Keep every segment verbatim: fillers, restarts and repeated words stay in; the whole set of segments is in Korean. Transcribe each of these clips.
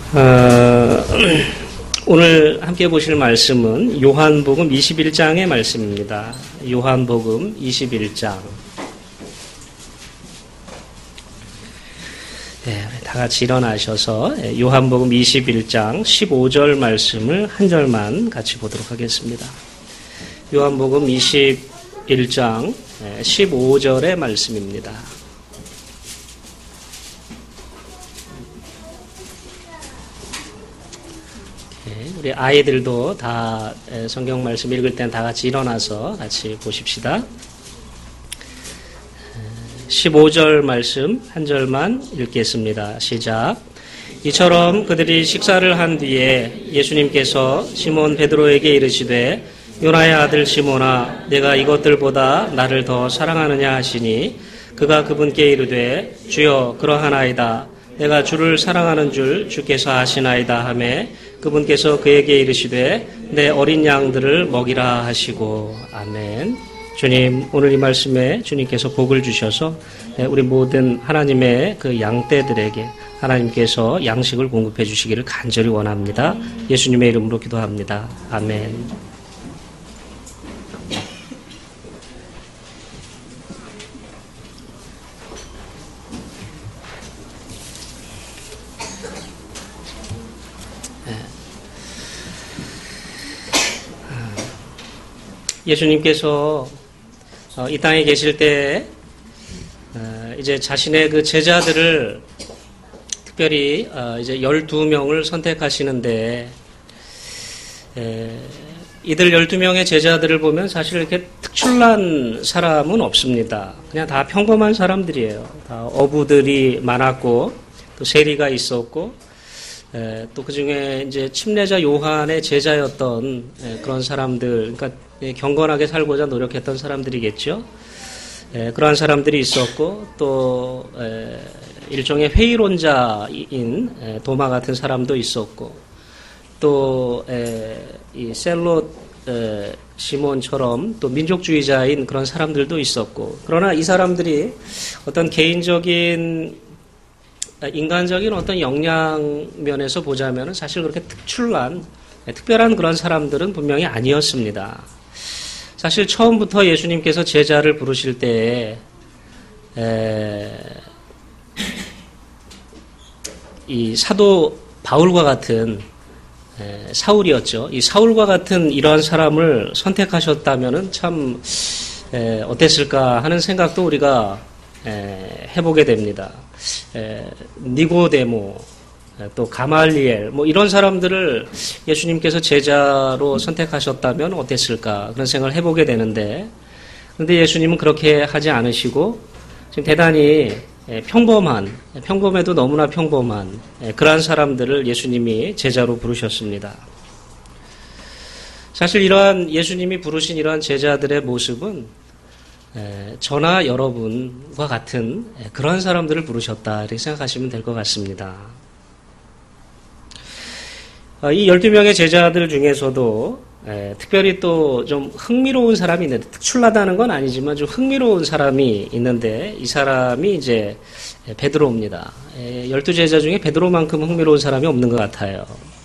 어, 오늘 함께 보실 말씀은 요한복음 이십일 장의 말씀입니다. 요한복음 이십일 장. 네, 다 같이 일어나셔서 요한복음 이십일 장 십오 절 말씀을 한 절만 같이 보도록 하겠습니다. 요한복음 이십일 장 십오 절의 말씀입니다. 우리 아이들도 다 성경 말씀 읽을 땐 다 같이 일어나서 같이 보십시다. 십오 절 말씀 한 절만 읽겠습니다. 시작. 이처럼 그들이 식사를 한 뒤에 예수님께서 시몬 베드로에게 이르시되 요나의 아들 시몬아 내가 이것들보다 나를 더 사랑하느냐 하시니 그가 그분께 이르되 주여 그러하나이다. 내가 주를 사랑하는 줄 주께서 아시나이다 하매 그분께서 그에게 이르시되 내 어린 양들을 먹이라 하시고 아멘. 주님 오늘 이 말씀에 주님께서 복을 주셔서 우리 모든 하나님의 그 양떼들에게 하나님께서 양식을 공급해 주시기를 간절히 원합니다. 예수님의 이름으로 기도합니다. 아멘. 예수님께서 이 땅에 계실 때 이제 자신의 그 제자들을 특별히 이제 열두 명을 선택하시는데 이들 열두 명의 제자들을 보면 사실 이렇게 특출난 사람은 없습니다. 그냥 다 평범한 사람들이에요. 다 어부들이 많았고 또 세리가 있었고 또 그 중에 이제 침례자 요한의 제자였던 그런 사람들, 그러니까 경건하게 살고자 노력했던 사람들이겠죠. 그러한 사람들이 있었고 또 일종의 회의론자인 도마 같은 사람도 있었고 또 이 셀롯 시몬처럼 또 민족주의자인 그런 사람들도 있었고, 그러나 이 사람들이 어떤 개인적인 인간적인 어떤 역량 면에서 보자면 사실 그렇게 특출난, 특별한 그런 사람들은 분명히 아니었습니다. 사실 처음부터 예수님께서 제자를 부르실 때, 에, 이 사도 바울과 같은 에, 사울이었죠. 이 사울과 같은 이러한 사람을 선택하셨다면은 참 에, 어땠을까 하는 생각도 우리가 에, 해보게 됩니다. 에, 니고데모, 또 가말리엘, 뭐 이런 사람들을 예수님께서 제자로 선택하셨다면 어땠을까 그런 생각을 해보게 되는데, 그런데 예수님은 그렇게 하지 않으시고 지금 대단히 평범한, 평범해도 너무나 평범한 그러한 사람들을 예수님이 제자로 부르셨습니다. 사실 이러한 예수님이 부르신 이러한 제자들의 모습은 저나 여러분과 같은 그러한 사람들을 부르셨다 이렇게 생각하시면 될 것 같습니다. 이 열두 명의 제자들 중에서도 특별히 또 좀 흥미로운 사람이 있는데, 특출나다는 건 아니지만 좀 흥미로운 사람이 있는데, 이 사람이 이제 베드로입니다. 열두 제자 중에 베드로만큼 흥미로운 사람이 없는 것 같아요.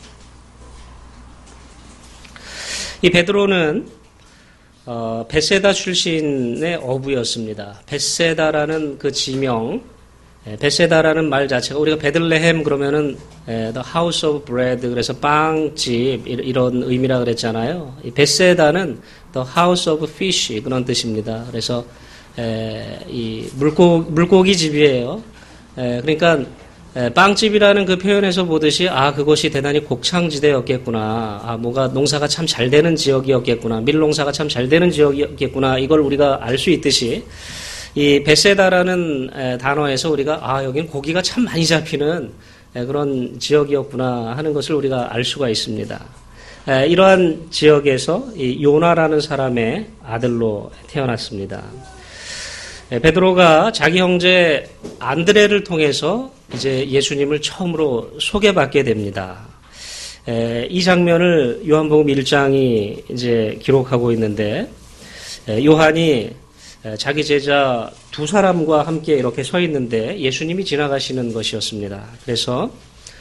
이 베드로는 어, 벳세다 출신의 어부였습니다. 벳세다라는 그 지명, 벳세다라는 말 자체가 우리가 베들레헴 그러면은 에, the house of bread, 그래서 빵집 이런 의미라 그랬잖아요. 이 벳세다는 the house of fish 그런 뜻입니다. 그래서 에, 이 물고 물고기 집이에요. 에, 그러니까 에, 빵집이라는 그 표현에서 보듯이 아 그것이 대단히 곡창지대였겠구나. 아 뭐가 농사가 참 잘 되는 지역이었겠구나. 밀농사가 참 잘 되는 지역이었겠구나. 이걸 우리가 알 수 있듯이. 이 벳세다라는 단어에서 우리가 아 여기는 고기가 참 많이 잡히는 그런 지역이었구나 하는 것을 우리가 알 수가 있습니다. 이러한 지역에서 이 요나라는 사람의 아들로 태어났습니다. 베드로가 자기 형제 안드레를 통해서 이제 예수님을 처음으로 소개받게 됩니다. 이 장면을 요한복음 일 장이 이제 기록하고 있는데, 요한이 자기 제자 두 사람과 함께 이렇게 서 있는데 예수님이 지나가시는 것이었습니다. 그래서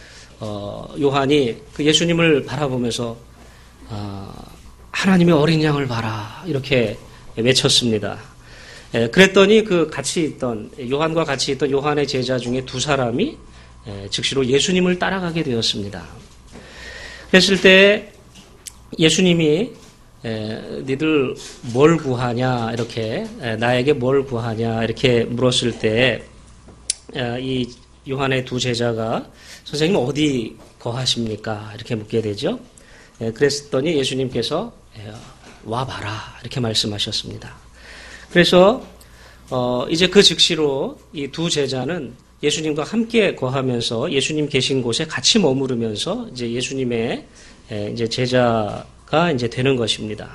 어, 요한이 그 예수님을 바라보면서 어, 하나님의 어린 양을 봐라 이렇게 외쳤습니다. 에, 그랬더니 그 같이 있던 요한과 같이 있던 요한의 제자 중에 두 사람이 에, 즉시로 예수님을 따라가게 되었습니다. 그랬을 때 예수님이 에, 니들 뭘 구하냐 이렇게 에, 나에게 뭘 구하냐 이렇게 물었을 때 이 요한의 두 제자가 선생님 어디 거하십니까 이렇게 묻게 되죠. 에, 그랬더니 예수님께서 에, 와봐라 이렇게 말씀하셨습니다. 그래서 어, 이제 그 즉시로 이 두 제자는 예수님과 함께 거하면서 예수님 계신 곳에 같이 머무르면서 이제 예수님의 에, 이제 제자가 이제 되는 것입니다.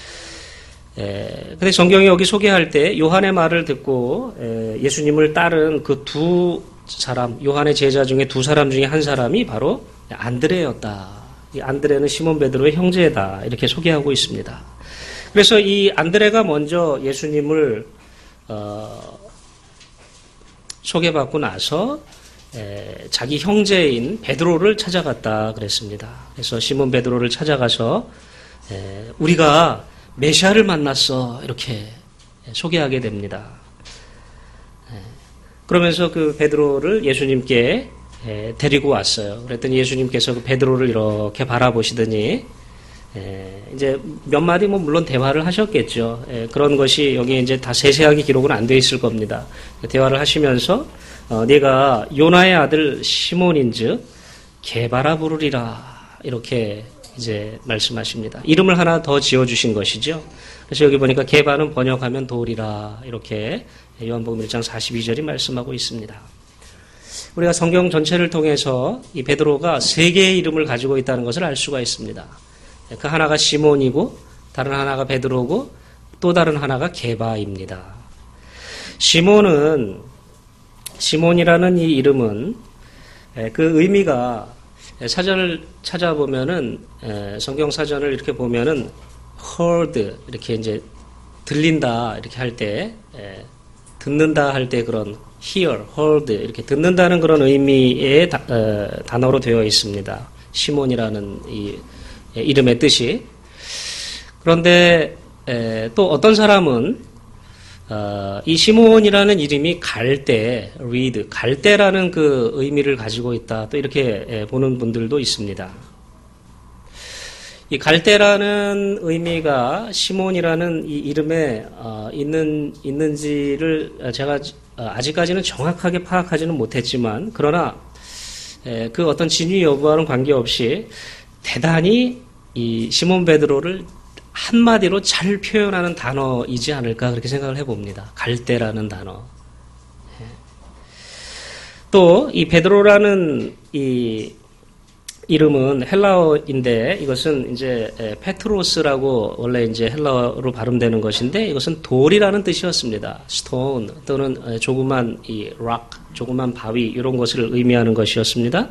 에, 근데 성경이 여기 소개할 때 요한의 말을 듣고 에, 예수님을 따른 그 두 사람, 요한의 제자 중에 두 사람 중에 한 사람이 바로 안드레였다. 이 안드레는 시몬 베드로의 형제다. 이렇게 소개하고 있습니다. 그래서 이 안드레가 먼저 예수님을 어, 소개받고 나서 에, 자기 형제인 베드로를 찾아갔다 그랬습니다. 그래서 시몬 베드로를 찾아가서 에, 우리가 메시아를 만났어 이렇게 소개하게 됩니다. 그러면서 그 베드로를 예수님께 데리고 왔어요. 그랬더니 예수님께서 그 베드로를 이렇게 바라보시더니 이제 몇 마디 뭐 물론 대화를 하셨겠죠. 그런 것이 여기 이제 다 세세하게 기록은 안 돼 있을 겁니다. 대화를 하시면서 어, 네가 요나의 아들 시몬인즉 게바라 부르리라 이렇게 이제 말씀하십니다. 이름을 하나 더 지어주신 것이죠. 그래서 여기 보니까 게바는 번역하면 돌이라 이렇게 요한복음 일 장 사십이 절이 말씀하고 있습니다. 우리가 성경 전체를 통해서 이 베드로가 세 개의 이름을 가지고 있다는 것을 알 수가 있습니다. 그 하나가 시몬이고 다른 하나가 베드로고 또 다른 하나가 게바입니다. 시몬은 시몬이라는 이 이름은 그 의미가 사전을 찾아보면은 성경 사전을 이렇게 보면은 heard 이렇게 이제 들린다 이렇게 할 때 듣는다 할 때 그런 hear, heard 이렇게 듣는다는 그런 의미의 다, 어, 단어로 되어 있습니다. 시몬이라는 이 이름의 뜻이. 그런데 에, 또 어떤 사람은 어, 이 시몬이라는 이름이 갈대, reed, 갈대라는 그 의미를 가지고 있다. 또 이렇게 에, 보는 분들도 있습니다. 이 갈대라는 의미가 시몬이라는 이 이름에 어, 있는 있는지를 제가 아직까지는 정확하게 파악하지는 못했지만, 그러나 에, 그 어떤 진위 여부와는 관계없이 대단히 이 시몬 베드로를 한마디로 잘 표현하는 단어이지 않을까 그렇게 생각을 해봅니다. 갈대라는 단어. 또 이 베드로라는 이 이름은 헬라어인데 이것은 이제 페트로스라고 원래 이제 헬라어로 발음되는 것인데 이것은 돌이라는 뜻이었습니다. stone 또는 조그만 이 rock, 조그만 바위 이런 것을 의미하는 것이었습니다.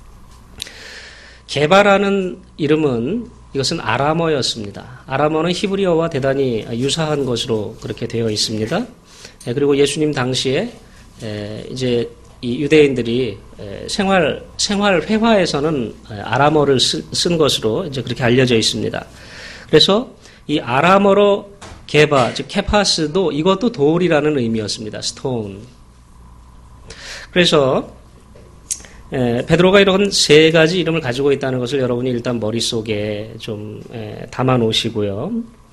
게바라는 이름은 이것은 아람어였습니다. 아람어는 히브리어와 대단히 유사한 것으로 그렇게 되어 있습니다. 그리고 예수님 당시에 이제 이 유대인들이 생활 생활 회화에서는 아람어를 쓴 것으로 이제 그렇게 알려져 있습니다. 그래서 이 아람어로 게바 즉 케파스도 이것도 돌이라는 의미였습니다. 스톤. 그래서 에, 베드로가 이런 세 가지 이름을 가지고 있다는 것을 여러분이 일단 머릿속에 좀 에, 담아 놓으시고요.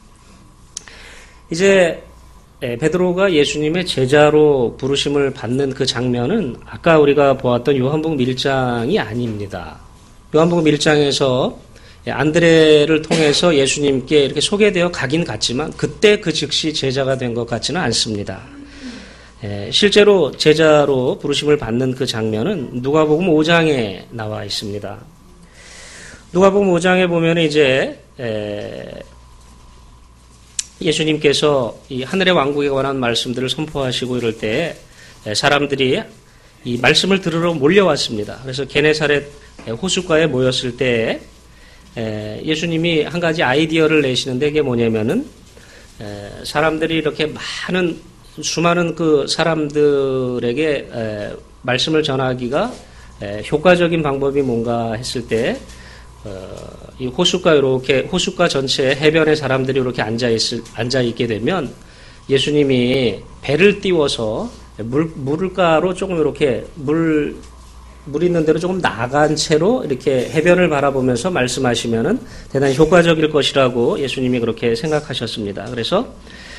이제 에, 베드로가 예수님의 제자로 부르심을 받는 그 장면은 아까 우리가 보았던 요한복음 일 장이 아닙니다. 요한복음 일 장에서 안드레를 통해서 예수님께 이렇게 소개되어 가긴 갔지만 그때 그 즉시 제자가 된 것 같지는 않습니다. 실제로 제자로 부르심을 받는 그 장면은 누가복음 오 장에 나와 있습니다. 누가복음 오 장에 보면 이제 예수님께서 이 하늘의 왕국에 관한 말씀들을 선포하시고 이럴 때 사람들이 이 말씀을 들으러 몰려왔습니다. 그래서 게네사렛 호숫가에 모였을 때 예수님이 한 가지 아이디어를 내시는데 이게 뭐냐면은 사람들이 이렇게 많은 수많은 그 사람들에게 에, 말씀을 전하기가 에, 효과적인 방법이 뭔가 했을 때 어, 이 호숫가 이렇게 호숫가 전체에 해변에 사람들이 이렇게 앉아 있을 앉아 있게 되면 예수님이 배를 띄워서 물 물가로 조금 이렇게 물 물 있는 데로 조금 나간 채로 이렇게 해변을 바라보면서 말씀하시면은 대단히 효과적일 것이라고 예수님이 그렇게 생각하셨습니다. 그래서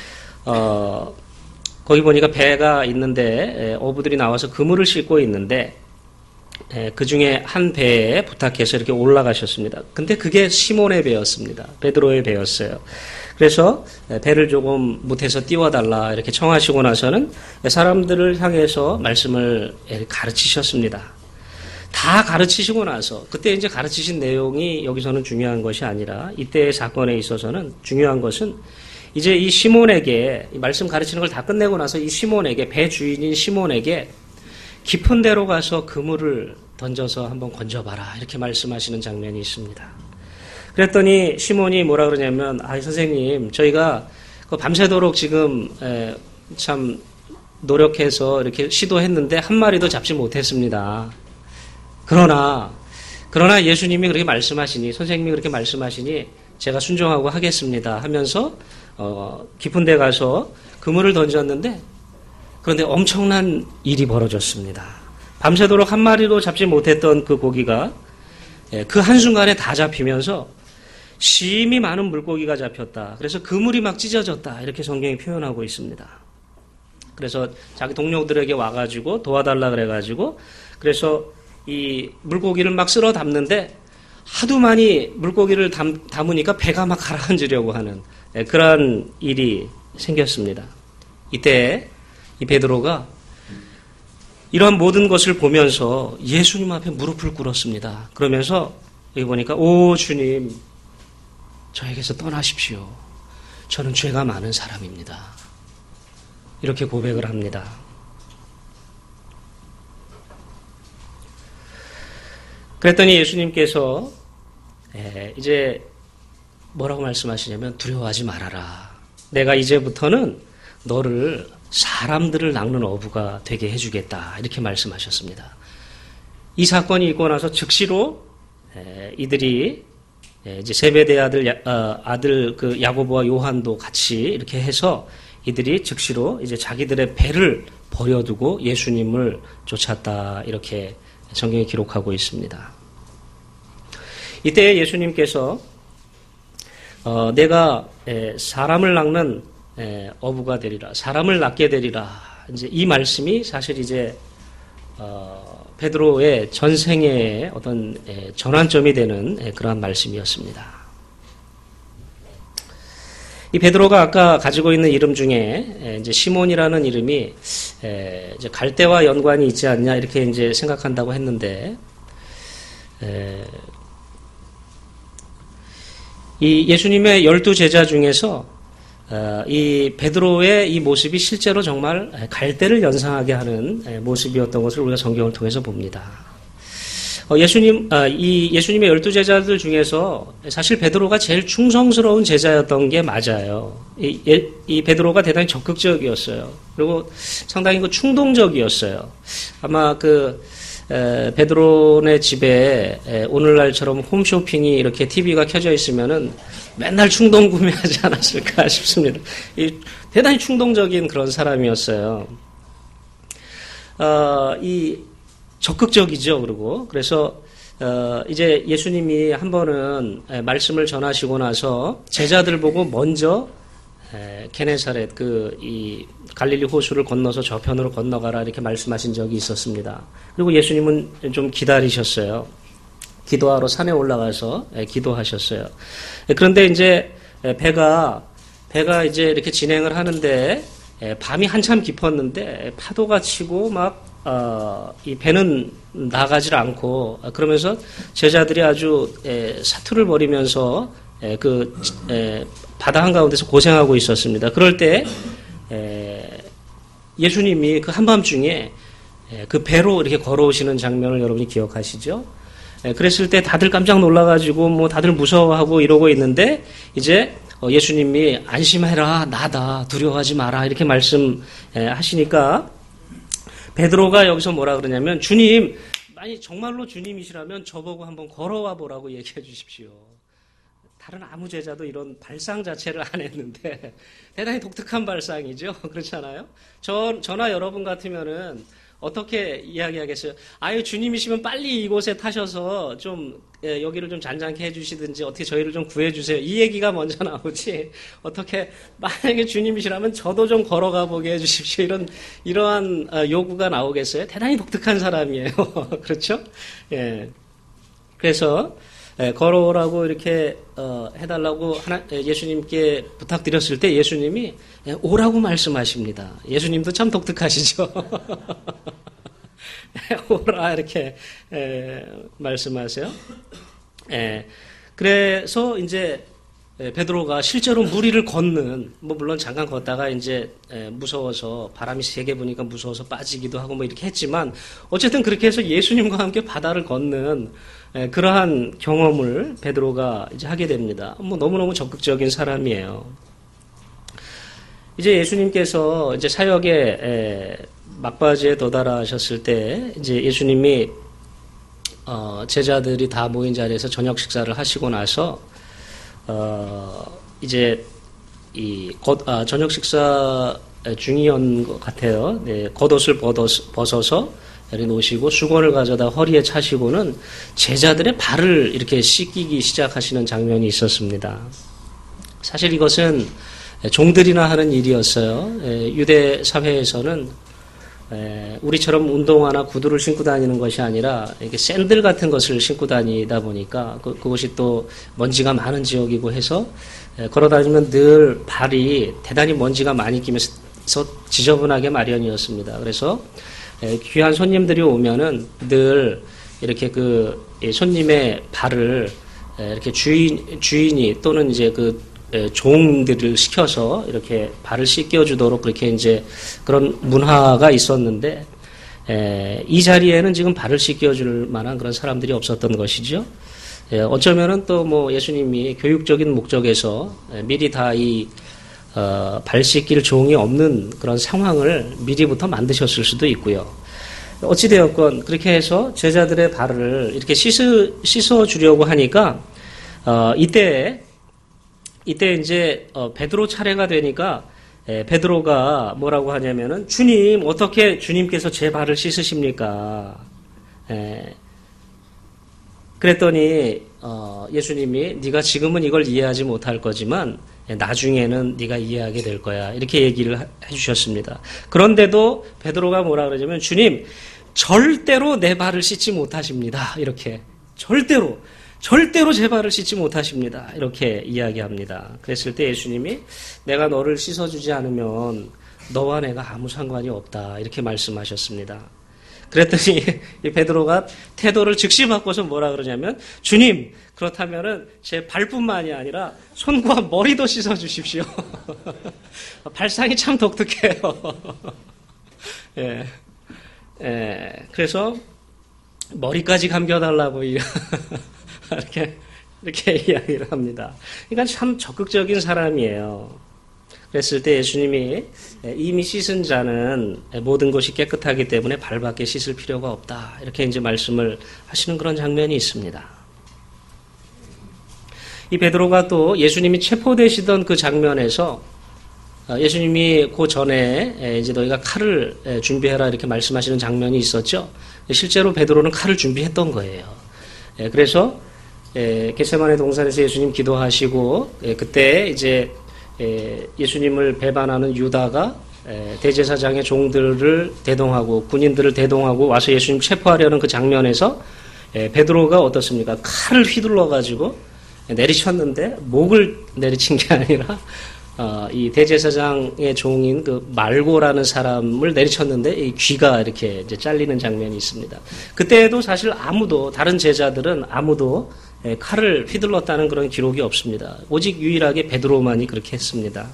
어, 거기 보니까 배가 있는데 어부들이 나와서 그물을 싣고 있는데 그 중에 한 배에 부탁해서 이렇게 올라가셨습니다. 근데 그게 시몬의 배였습니다. 베드로의 배였어요. 그래서 배를 조금 못해서 띄워달라 이렇게 청하시고 나서는 사람들을 향해서 말씀을 가르치셨습니다. 다 가르치시고 나서 그때 이제 가르치신 내용이 여기서는 중요한 것이 아니라 이때의 사건에 있어서는 중요한 것은 이제 이 시몬에게 이 말씀 가르치는 걸 다 끝내고 나서 이 시몬에게 배 주인인 시몬에게 깊은 데로 가서 그물을 던져서 한번 건져봐라 이렇게 말씀하시는 장면이 있습니다. 그랬더니 시몬이 뭐라 그러냐면 아 선생님 저희가 밤새도록 지금 참 노력해서 이렇게 시도했는데 한 마리도 잡지 못했습니다. 그러나 그러나 예수님이 그렇게 말씀하시니 선생님이 그렇게 말씀하시니 제가 순종하고 하겠습니다 하면서 어, 깊은 데 가서 그물을 던졌는데 그런데 엄청난 일이 벌어졌습니다. 밤새도록 한 마리도 잡지 못했던 그 고기가 그 한순간에 다 잡히면서 심히 많은 물고기가 잡혔다. 그래서 그물이 막 찢어졌다. 이렇게 성경이 표현하고 있습니다. 그래서 자기 동료들에게 와가지고 도와달라 그래가지고 그래서 이 물고기를 막 쓸어 담는데 하도 많이 물고기를 담, 담으니까 배가 막 가라앉으려고 하는 그런 일이 생겼습니다. 이때 이 베드로가 이러한 모든 것을 보면서 예수님 앞에 무릎을 꿇었습니다. 그러면서 여기 보니까 오 주님 저에게서 떠나십시오. 저는 죄가 많은 사람입니다. 이렇게 고백을 합니다. 그랬더니 예수님께서 이제 뭐라고 말씀하시냐면 두려워하지 말아라. 내가 이제부터는 너를 사람들을 낚는 어부가 되게 해주겠다. 이렇게 말씀하셨습니다. 이 사건이 있고 나서 즉시로 이들이 이제 세베대 아들 아들 그 야고보와 요한도 같이 이렇게 해서 이들이 즉시로 이제 자기들의 배를 버려두고 예수님을 쫓았다. 이렇게 성경이 기록하고 있습니다. 이때 예수님께서 어, 내가 에, 사람을 낚는 에, 어부가 되리라, 사람을 낚게 되리라. 이제 이 말씀이 사실 이제 어, 베드로의 전생의 어떤 에, 전환점이 되는 에, 그러한 말씀이었습니다. 이 베드로가 아까 가지고 있는 이름 중에 에, 이제 시몬이라는 이름이 에, 이제 갈대와 연관이 있지 않냐 이렇게 이제 생각한다고 했는데. 에, 이 예수님의 열두 제자 중에서 이 베드로의 이 모습이 실제로 정말 갈대를 연상하게 하는 모습이었던 것을 우리가 성경을 통해서 봅니다. 예수님, 이 예수님의 열두 제자들 중에서 사실 베드로가 제일 충성스러운 제자였던 게 맞아요. 이, 이 베드로가 대단히 적극적이었어요. 그리고 상당히 그 충동적이었어요. 아마 그 에, 베드로네 집에 에, 오늘날처럼 홈쇼핑이 이렇게 티비가 켜져 있으면은 맨날 충동 구매하지 않았을까 싶습니다. 이, 대단히 충동적인 그런 사람이었어요. 어, 이 적극적이죠. 그리고 그래서 어, 이제 예수님이 한 번은 에, 말씀을 전하시고 나서 제자들 보고 먼저 에, 게네사렛 그 이 갈릴리 호수를 건너서 저편으로 건너가라 이렇게 말씀하신 적이 있었습니다. 그리고 예수님은 좀 기다리셨어요. 기도하러 산에 올라가서 에, 기도하셨어요. 에, 그런데 이제 에, 배가 배가 이제 이렇게 진행을 하는데 에, 밤이 한참 깊었는데 파도가 치고 막 어, 이 배는 나가질 않고 그러면서 제자들이 아주 에, 사투를 벌이면서 에, 그 에, 바다 한가운데서 고생하고 있었습니다. 그럴 때 에, 예수님이 그 한밤중에 에, 그 배로 이렇게 걸어오시는 장면을 여러분이 기억하시죠? 에, 그랬을 때 다들 깜짝 놀라가지고 뭐 다들 무서워하고 이러고 있는데 이제 어, 예수님이 안심해라 나다 두려워하지 마라 이렇게 말씀하시니까 베드로가 여기서 뭐라 그러냐면 주님 아니 정말로 주님이시라면 저보고 한번 걸어와 보라고 얘기해 주십시오. 다른 아무 제자도 이런 발상 자체를 안 했는데 대단히 독특한 발상이죠. 그렇잖아요. 저, 저나 여러분 같으면은 어떻게 이야기하겠어요? 아유, 주님이시면 빨리 이곳에 타셔서 좀 예, 여기를 좀 잔잔케 해주시든지 어떻게 저희를 좀 구해주세요. 이 얘기가 먼저 나오지. 어떻게 만약에 주님이시라면 저도 좀 걸어가 보게 해주십시오. 이런 이러한 요구가 나오겠어요? 대단히 독특한 사람이에요. 그렇죠? 예. 그래서 예, 걸어오라고 이렇게 어, 해달라고 하나, 예수님께 부탁드렸을 때 예수님이 예, 오라고 말씀하십니다. 예수님도 참 독특하시죠. 오라 이렇게 에, 말씀하세요. 에, 그래서 이제 베드로가 실제로 무리를 걷는, 뭐 물론 잠깐 걷다가 이제 에, 무서워서 바람이 세게 부니까 무서워서 빠지기도 하고 뭐 이렇게 했지만 어쨌든 그렇게 해서 예수님과 함께 바다를 걷는 에, 그러한 경험을 베드로가 이제 하게 됩니다. 뭐 너무너무 적극적인 사람이에요. 이제 예수님께서 이제 사역에 에, 막바지에 도달하셨을 때 이제 예수님이 어, 제자들이 다 모인 자리에서 저녁 식사를 하시고 나서 어, 이제 이 겉, 아, 저녁 식사 중이었던 것 같아요. 네, 겉옷을 벗어서, 벗어서 내려놓으시고 수건을 가져다 허리에 차시고는 제자들의 발을 이렇게 씻기기 시작하시는 장면이 있었습니다. 사실 이것은 종들이나 하는 일이었어요. 유대 사회에서는 우리처럼 운동화나 구두를 신고 다니는 것이 아니라 이렇게 샌들 같은 것을 신고 다니다 보니까 그, 그것이 또 먼지가 많은 지역이고 해서 걸어 다니면 늘 발이 대단히 먼지가 많이 끼면서 지저분하게 마련이었습니다. 그래서 귀한 손님들이 오면은 늘 이렇게 그 손님의 발을 이렇게 주인, 주인이 또는 이제 그 종들을 시켜서 이렇게 발을 씻겨주도록 그렇게 이제 그런 문화가 있었는데, 에, 이 자리에는 지금 발을 씻겨줄 만한 그런 사람들이 없었던 것이죠. 에, 어쩌면은 또 뭐 예수님이 교육적인 목적에서 미리 다 이, 어, 발 씻길 종이 없는 그런 상황을 미리부터 만드셨을 수도 있고요. 어찌되었건 그렇게 해서 제자들의 발을 이렇게 씻어, 씻어주려고 하니까, 어, 이때 이때 이제 어, 베드로 차례가 되니까 에, 베드로가 뭐라고 하냐면은 주님 어떻게 주님께서 제 발을 씻으십니까? 에, 그랬더니 어, 예수님이 네가 지금은 이걸 이해하지 못할 거지만 에, 나중에는 네가 이해하게 될 거야 이렇게 얘기를 하, 해주셨습니다. 그런데도 베드로가 뭐라 그러냐면 주님 절대로 내 발을 씻지 못하십니다. 이렇게 절대로 절대로 제 발을 씻지 못하십니다. 이렇게 이야기합니다. 그랬을 때 예수님이 내가 너를 씻어주지 않으면 너와 내가 아무 상관이 없다. 이렇게 말씀하셨습니다. 그랬더니 이 베드로가 태도를 즉시 바꿔서 뭐라 그러냐면 주님 그렇다면은 제 발뿐만이 아니라 손과 머리도 씻어주십시오. 발상이 참 독특해요. 예, 예, 그래서 머리까지 감겨달라고 이렇게, 이렇게 이야기를 합니다. 그러니까 참 적극적인 사람이에요. 그랬을 때 예수님이 이미 씻은 자는 모든 것이 깨끗하기 때문에 발밖에 씻을 필요가 없다. 이렇게 이제 말씀을 하시는 그런 장면이 있습니다. 이 베드로가 또 예수님이 체포되시던 그 장면에서 예수님이 그 전에 이제 너희가 칼을 준비해라 이렇게 말씀하시는 장면이 있었죠. 실제로 베드로는 칼을 준비했던 거예요. 그래서 겟세마네 동산에서 예수님 기도하시고 그때 이제 예수님을 배반하는 유다가 대제사장의 종들을 대동하고 군인들을 대동하고 와서 예수님 체포하려는 그 장면에서 베드로가 어떻습니까? 칼을 휘둘러 가지고 내리쳤는데 목을 내리친 게 아니라 어, 이 대제사장의 종인 그 말고라는 사람을 내리쳤는데 이 귀가 이렇게 이제 잘리는 장면이 있습니다. 그때에도 사실 아무도 다른 제자들은 아무도 칼을 휘둘렀다는 그런 기록이 없습니다. 오직 유일하게 베드로만이 그렇게 했습니다.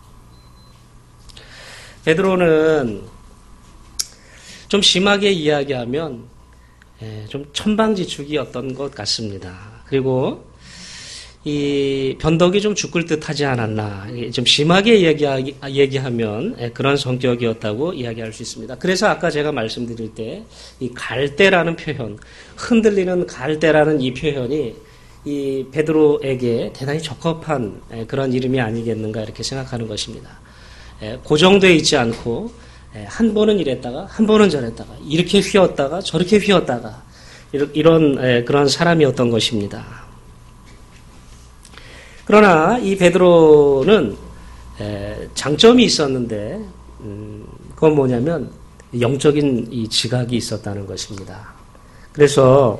베드로는 좀 심하게 이야기하면 좀 천방지축이었던 것 같습니다. 그리고 이 변덕이 좀 죽을 듯하지 않았나, 좀 심하게 얘기, 얘기하면 그런 성격이었다고 이야기할 수 있습니다. 그래서 아까 제가 말씀드릴 때 이 갈대라는 표현, 흔들리는 갈대라는 이 표현이 이 베드로에게 대단히 적합한 그런 이름이 아니겠는가 이렇게 생각하는 것입니다. 고정되어 있지 않고 한 번은 이랬다가 한 번은 저랬다가 이렇게 휘었다가 저렇게 휘었다가 이런 그런 사람이었던 것입니다. 그러나 이 베드로는 장점이 있었는데 그건 뭐냐면 영적인 이 지각이 있었다는 것입니다. 그래서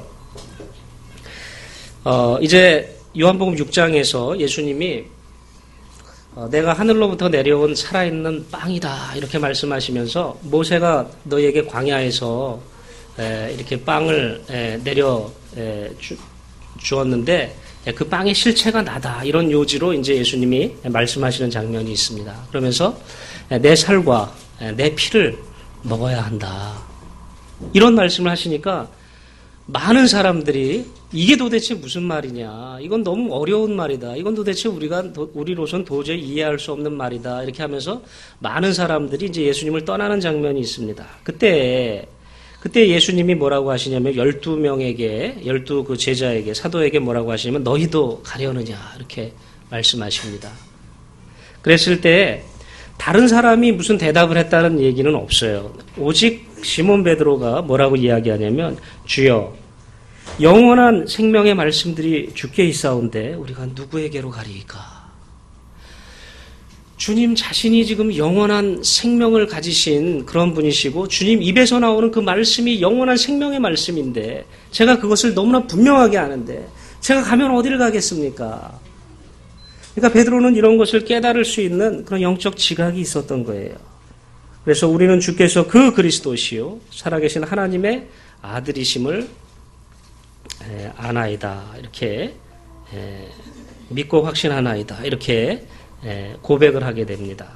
어 이제 요한복음 육 장에서 예수님이 어 내가 하늘로부터 내려온 살아있는 빵이다 이렇게 말씀하시면서 모세가 너에게 광야에서 에 이렇게 빵을 에 내려 에 주, 주었는데 그 빵의 실체가 나다 이런 요지로 이제 예수님이 말씀하시는 장면이 있습니다. 그러면서 내 살과 내 피를 먹어야 한다 이런 말씀을 하시니까 많은 사람들이 이게 도대체 무슨 말이냐, 이건 너무 어려운 말이다, 이건 도대체 우리가 우리로선 도저히 이해할 수 없는 말이다 이렇게 하면서 많은 사람들이 이제 예수님을 떠나는 장면이 있습니다. 그때 그때 예수님이 뭐라고 하시냐면 열두 명에게 열두 그 제자에게 사도에게 뭐라고 하시냐면 너희도 가려느냐 이렇게 말씀하십니다. 그랬을 때 다른 사람이 무슨 대답을 했다는 얘기는 없어요. 오직 시몬 베드로가 뭐라고 이야기하냐면 주여 영원한 생명의 말씀들이 주께 있사온데 우리가 누구에게로 가리이까. 주님 자신이 지금 영원한 생명을 가지신 그런 분이시고 주님 입에서 나오는 그 말씀이 영원한 생명의 말씀인데 제가 그것을 너무나 분명하게 아는데 제가 가면 어디를 가겠습니까? 그러니까 베드로는 이런 것을 깨달을 수 있는 그런 영적 지각이 있었던 거예요. 그래서 우리는 주께서 그 그리스도시요 살아계신 하나님의 아들이심을 아나이다 이렇게 믿고 확신하나이다 이렇게 고백을 하게 됩니다.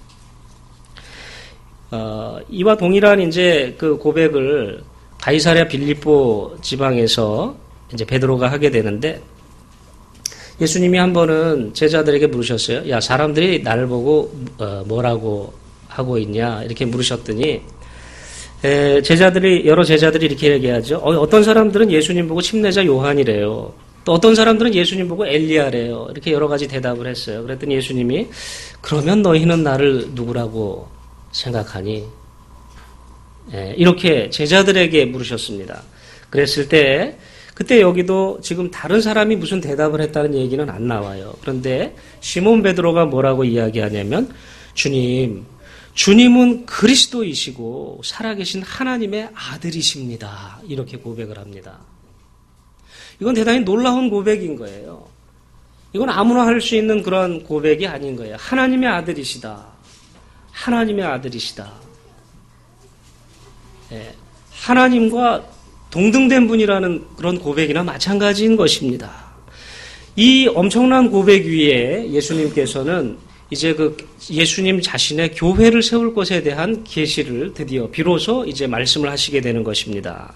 어, 이와 동일한 이제 그 고백을 가이사랴 빌립보 지방에서 이제 베드로가 하게 되는데 예수님이 한 번은 제자들에게 물으셨어요. 야, 사람들이 나를 보고 어, 뭐라고 하고 있냐 이렇게 물으셨더니 에, 제자들이 여러 제자들이 이렇게 얘기하죠. 어, 어떤 사람들은 예수님 보고 침례자 요한이래요. 또 어떤 사람들은 예수님 보고 엘리야래요. 이렇게 여러 가지 대답을 했어요. 그랬더니 예수님이 그러면 너희는 나를 누구라고 생각하니? 예, 이렇게 제자들에게 물으셨습니다. 그랬을 때 그때 여기도 지금 다른 사람이 무슨 대답을 했다는 얘기는 안 나와요. 그런데 시몬 베드로가 뭐라고 이야기하냐면 주님, 주님은 그리스도이시고 살아계신 하나님의 아들이십니다. 이렇게 고백을 합니다. 이건 대단히 놀라운 고백인 거예요. 이건 아무나 할 수 있는 그런 고백이 아닌 거예요. 하나님의 아들이시다. 하나님의 아들이시다. 예, 하나님과 동등된 분이라는 그런 고백이나 마찬가지인 것입니다. 이 엄청난 고백 위에 예수님께서는 이제 그 예수님 자신의 교회를 세울 것에 대한 계시를 드디어 비로소 이제 말씀을 하시게 되는 것입니다.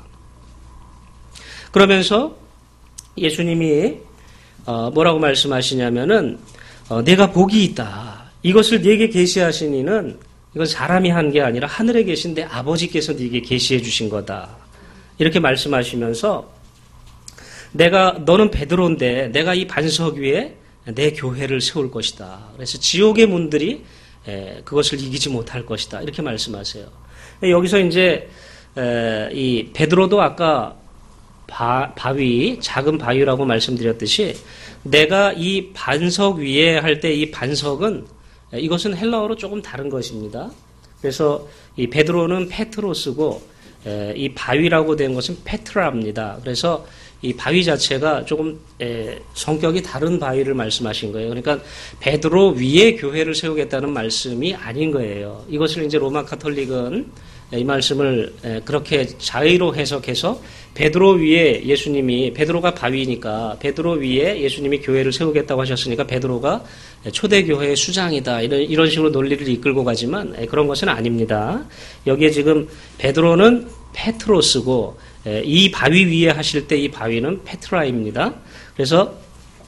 그러면서 예수님이 뭐라고 말씀하시냐면은 내가 복이 있다. 이것을 네게 계시하신 이는 이건 사람이 한 게 아니라 하늘에 계신 내 아버지께서 네게 계시해 주신 거다. 이렇게 말씀하시면서 내가 너는 베드로인데 내가 이 반석 위에 내 교회를 세울 것이다. 그래서 지옥의 문들이 그것을 이기지 못할 것이다. 이렇게 말씀하세요. 여기서 이제 이 베드로도 아까 바, 바위, 작은 바위라고 말씀드렸듯이 내가 이 반석 위에 할 때 이 반석은 이것은 헬라어로 조금 다른 것입니다. 그래서 이 베드로는 페트로스고 이 바위라고 된 것은 페트라입니다. 그래서 이 바위 자체가 조금 성격이 다른 바위를 말씀하신 거예요. 그러니까 베드로 위에 교회를 세우겠다는 말씀이 아닌 거예요. 이것을 이제 로마 카톨릭은 이 말씀을 그렇게 자의로 해석해서 베드로 위에 예수님이 베드로가 바위니까 베드로 위에 예수님이 교회를 세우겠다고 하셨으니까 베드로가 초대교회의 수장이다 이런 이런 식으로 논리를 이끌고 가지만 그런 것은 아닙니다. 여기에 지금 베드로는 페트로스고 이 바위 위에 하실 때 이 바위는 페트라입니다. 그래서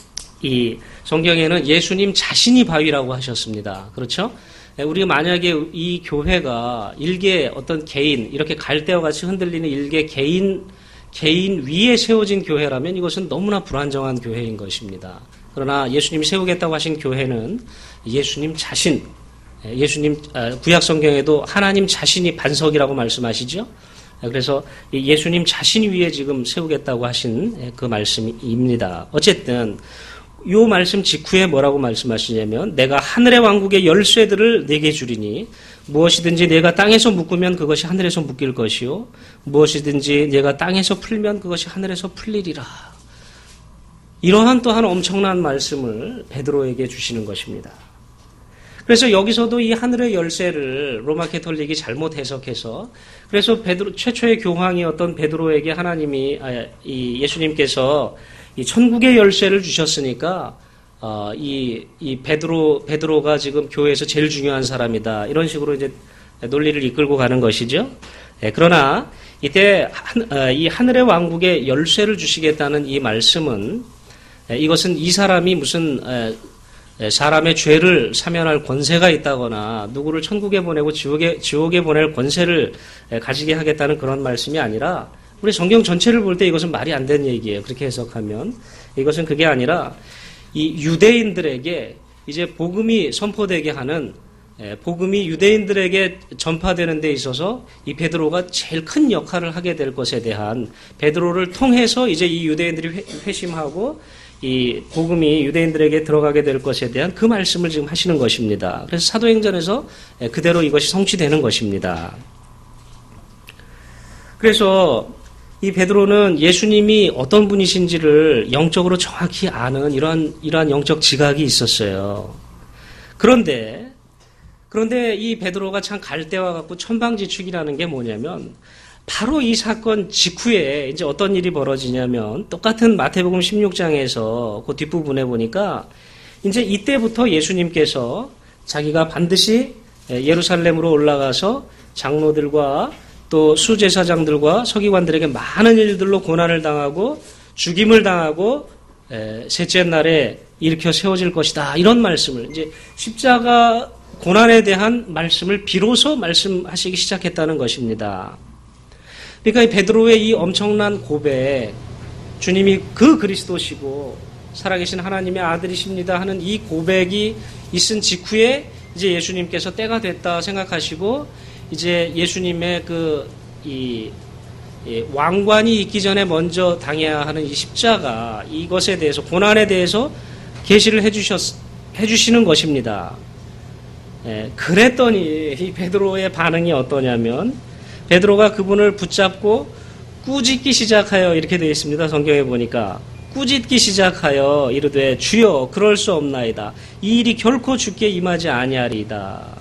이 성경에는 예수님 자신이 바위라고 하셨습니다. 그렇죠? 우리가 만약에 이 교회가 일개 어떤 개인, 이렇게 갈대와 같이 흔들리는 일개 개인, 개인 위에 세워진 교회라면 이것은 너무나 불안정한 교회인 것입니다. 그러나 예수님이 세우겠다고 하신 교회는 예수님 자신, 예수님, 구약 성경에도 하나님 자신이 반석이라고 말씀하시죠? 그래서 예수님 자신 위에 지금 세우겠다고 하신 그 말씀입니다. 어쨌든, 이 말씀 직후에 뭐라고 말씀하시냐면, 내가 하늘의 왕국의 열쇠들을 내게 주리니, 무엇이든지 내가 땅에서 묶으면 그것이 하늘에서 묶일 것이요, 무엇이든지 내가 땅에서 풀면 그것이 하늘에서 풀리리라. 이러한 또한 엄청난 말씀을 베드로에게 주시는 것입니다. 그래서 여기서도 이 하늘의 열쇠를 로마 캐톨릭이 잘못 해석해서, 그래서 베드로, 최초의 교황이었던 베드로에게 하나님이, 아, 이 예수님께서 이 천국의 열쇠를 주셨으니까, 어, 이, 이 베드로, 베드로가 지금 교회에서 제일 중요한 사람이다. 이런 식으로 이제 논리를 이끌고 가는 것이죠. 예, 그러나 이때 한, 어, 이 하늘의 왕국의 열쇠를 주시겠다는 이 말씀은, 예, 이것은 이 사람이 무슨, 에, 사람의 죄를 사면할 권세가 있다거나 누구를 천국에 보내고 지옥에, 지옥에 보낼 권세를 가지게 하겠다는 그런 말씀이 아니라, 우리 성경 전체를 볼 때 이것은 말이 안 되는 얘기예요. 그렇게 해석하면. 이것은 그게 아니라 이 유대인들에게 이제 복음이 선포되게 하는, 복음이 유대인들에게 전파되는 데 있어서 이 베드로가 제일 큰 역할을 하게 될 것에 대한, 베드로를 통해서 이제 이 유대인들이 회심하고 이 복음이 유대인들에게 들어가게 될 것에 대한 그 말씀을 지금 하시는 것입니다. 그래서 사도행전에서 그대로 이것이 성취되는 것입니다. 그래서 이 베드로는 예수님이 어떤 분이신지를 영적으로 정확히 아는 이러한, 이러한 영적 지각이 있었어요. 그런데, 그런데 이 베드로가 참 갈대와 같고 천방지축이라는 게 뭐냐면, 바로 이 사건 직후에 이제 어떤 일이 벌어지냐면, 똑같은 마태복음 십육 장에서 그 뒷부분에 보니까 이제 이때부터 예수님께서 자기가 반드시 예루살렘으로 올라가서 장로들과 또 수제사장들과 서기관들에게 많은 일들로 고난을 당하고 죽임을 당하고 셋째 날에 일으켜 세워질 것이다. 이런 말씀을, 이제 십자가 고난에 대한 말씀을 비로소 말씀하시기 시작했다는 것입니다. 그러니까 이 베드로의 이 엄청난 고백, 주님이 그 그리스도시고 살아계신 하나님의 아들이십니다 하는 이 고백이 있은 직후에 이제 예수님께서 때가 됐다 생각하시고, 이제 예수님의 그 이 왕관이 있기 전에 먼저 당해야 하는 이 십자가, 이것에 대해서, 고난에 대해서 계시를 해주셨 해주시는 것입니다. 예, 그랬더니 이 베드로의 반응이 어떠냐면, 베드로가 그분을 붙잡고 꾸짖기 시작하여, 이렇게 되어 있습니다. 성경에 보니까 꾸짖기 시작하여 이르되 주여 그럴 수 없나이다. 이 일이 결코 주께 임하지 아니하리이다.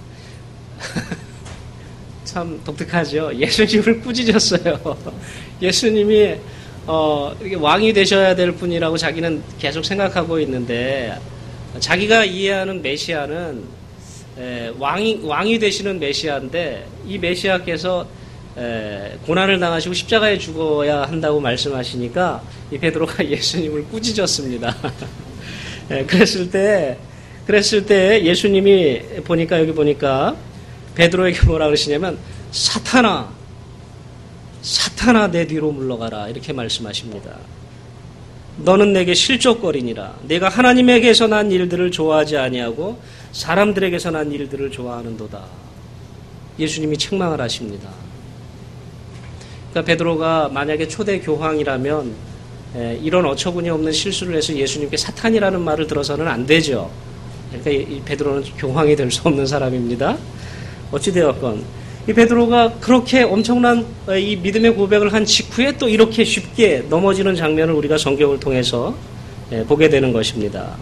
참 독특하죠. 예수님을 꾸짖었어요. 예수님이 어, 왕이 되셔야 될 분이라고 자기는 계속 생각하고 있는데, 자기가 이해하는 메시아는 에, 왕이, 왕이 되시는 메시아인데, 이 메시아께서 에, 고난을 당하시고 십자가에 죽어야 한다고 말씀하시니까 이 베드로가 예수님을 꾸짖었습니다. 에, 그랬을 때, 그랬을 때 예수님이 보니까, 여기 보니까 베드로에게 뭐라 그러시냐면, 사탄아, 사탄아 내 뒤로 물러가라, 이렇게 말씀하십니다. 너는 내게 실족거리니라. 내가 하나님에게서 난 일들을 좋아하지 아니하고 사람들에게서 난 일들을 좋아하는도다. 예수님이 책망을 하십니다. 그러니까 베드로가 만약에 초대 교황이라면 에, 이런 어처구니 없는 실수를 해서 예수님께 사탄이라는 말을 들어서는 안 되죠. 그러니까 이, 이 베드로는 교황이 될 수 없는 사람입니다. 어찌되었건 이 베드로가 그렇게 엄청난 이 믿음의 고백을 한 직후에 또 이렇게 쉽게 넘어지는 장면을 우리가 성경을 통해서 보게 되는 것입니다.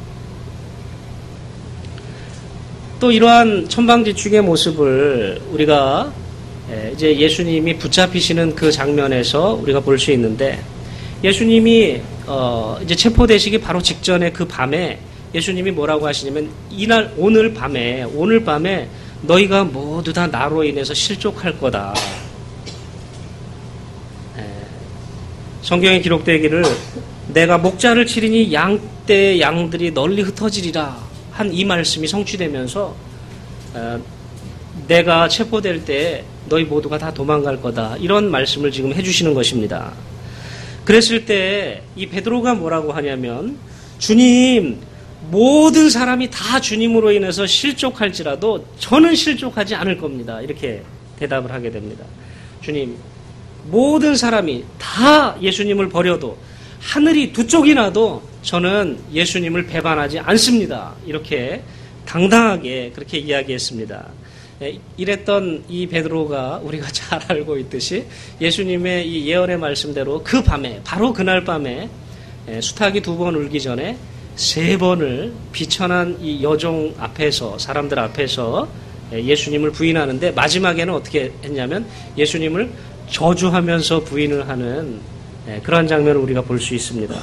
또 이러한 천방지축의 모습을 우리가 이제 예수님이 붙잡히시는 그 장면에서 우리가 볼 수 있는데, 예수님이 어 이제 체포되시기 바로 직전에 그 밤에 예수님이 뭐라고 하시냐면, 이날 오늘 밤에 오늘 밤에 너희가 모두 다 나로 인해서 실족할 거다. 에, 성경에 기록되기를 내가 목자를 치리니 양떼 양들이 널리 흩어지리라 한 이 말씀이 성취되면서 어, 내가 체포될 때 너희 모두가 다 도망갈 거다. 이런 말씀을 지금 해주시는 것입니다. 그랬을 때 이 베드로가 뭐라고 하냐면 주님 모든 사람이 다 주님으로 인해서 실족할지라도 저는 실족하지 않을 겁니다. 이렇게 대답을 하게 됩니다. 주님 모든 사람이 다 예수님을 버려도 하늘이 두 쪽이 나도 저는 예수님을 배반하지 않습니다. 이렇게 당당하게 그렇게 이야기했습니다. 이랬던 이 베드로가 우리가 잘 알고 있듯이 예수님의 이 예언의 말씀대로 그 밤에 바로 그날 밤에 수탉이 두 번 울기 전에 세 번을 비천한 이 여종 앞에서 사람들 앞에서 예수님을 부인하는데 마지막에는 어떻게 했냐면 예수님을 저주하면서 부인을 하는 그러한 장면을 우리가 볼 수 있습니다.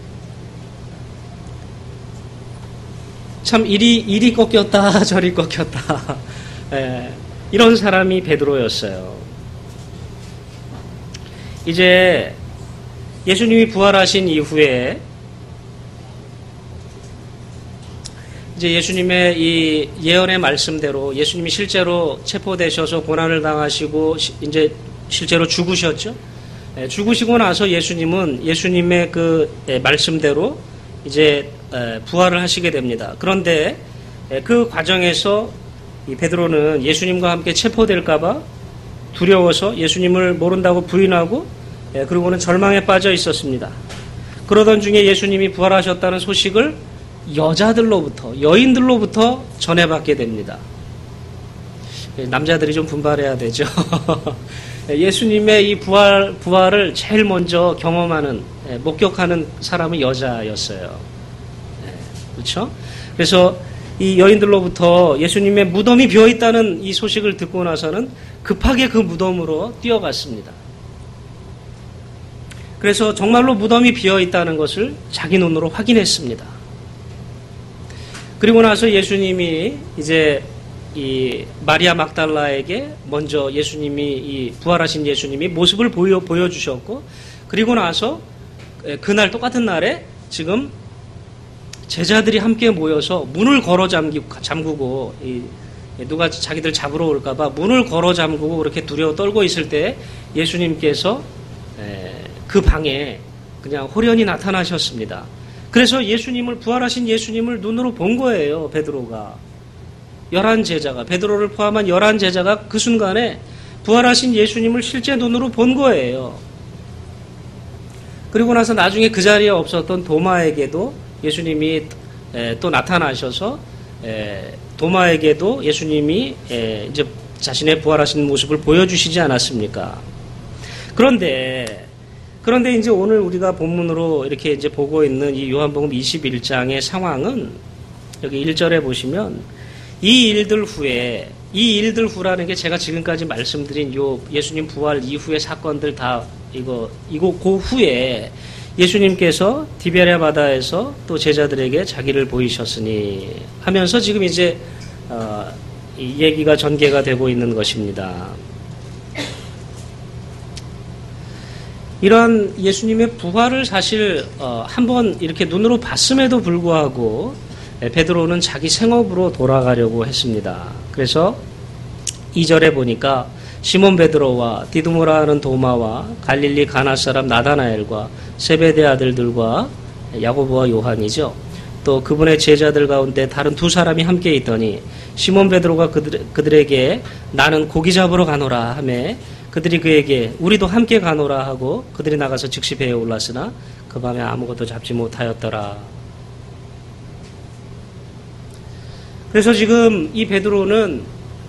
참 이리 이리 꺾였다 저리 꺾였다 이런 사람이 베드로였어요. 이제 예수님이 부활하신 이후에 이제 예수님의 이 예언의 말씀대로 예수님이 실제로 체포되셔서 고난을 당하시고 이제 실제로 죽으셨죠. 죽으시고 나서 예수님은 예수님의 그 말씀대로 이제 부활을 하시게 됩니다. 그런데 그 과정에서 이 베드로는 예수님과 함께 체포될까봐 두려워서 예수님을 모른다고 부인하고 그리고는 절망에 빠져 있었습니다. 그러던 중에 예수님이 부활하셨다는 소식을 여자들로부터 여인들로부터 전해받게 됩니다. 남자들이 좀 분발해야 되죠. 예수님의 이 부활, 부활을 제일 먼저 경험하는 목격하는 사람은 여자였어요. 그렇죠? 그래서 이 여인들로부터 예수님의 무덤이 비어있다는 이 소식을 듣고 나서는 급하게 그 무덤으로 뛰어갔습니다. 그래서 정말로 무덤이 비어있다는 것을 자기 눈으로 확인했습니다. 그리고 나서 예수님이 이제 이 마리아 막달라에게 먼저 예수님이 이 부활하신 예수님이 모습을 보여, 보여주셨고 그리고 나서 그날 똑같은 날에 지금 제자들이 함께 모여서 문을 걸어 잠기고, 잠그고 이 누가 자기들 잡으러 올까봐 문을 걸어 잠그고 그렇게 두려워 떨고 있을 때 예수님께서 그 방에 그냥 호련히 나타나셨습니다. 그래서 예수님을 부활하신 예수님을 눈으로 본 거예요. 베드로가 열한 제자가 베드로를 포함한 열한 제자가 그 순간에 부활하신 예수님을 실제 눈으로 본 거예요. 그리고 나서 나중에 그 자리에 없었던 도마에게도 예수님이 또 나타나셔서 도마에게도 예수님이 이제 자신의 부활하신 모습을 보여주시지 않았습니까? 그런데 그런데 이제 오늘 우리가 본문으로 이렇게 이제 보고 있는 이 요한복음 이십일 장의 상황은 여기 일 절에 보시면 이 일들 후에 이 일들 후라는 게 제가 지금까지 말씀드린 요 예수님 부활 이후의 사건들 다 이거 이거 그 후에 예수님께서 디베랴 바다에서 또 제자들에게 자기를 보이셨으니 하면서 지금 이제 어, 이 얘기가 전개가 되고 있는 것입니다. 이러한 예수님의 부활을 사실 어, 한번 이렇게 눈으로 봤음에도 불구하고 베드로는 자기 생업으로 돌아가려고 했습니다. 그래서 이 절에 보니까 시몬 베드로와 디두모라 하는 도마와 갈릴리 가나 사람 나다나엘과 세베대 아들들과 야고보와 요한이죠. 또 그분의 제자들 가운데 다른 두 사람이 함께 있더니 시몬 베드로가 그들, 그들에게 나는 고기 잡으러 가노라 하매 그들이 그에게 우리도 함께 가노라 하고 그들이 나가서 즉시 배에 올랐으나 그 밤에 아무것도 잡지 못하였더라. 그래서 지금 이 베드로는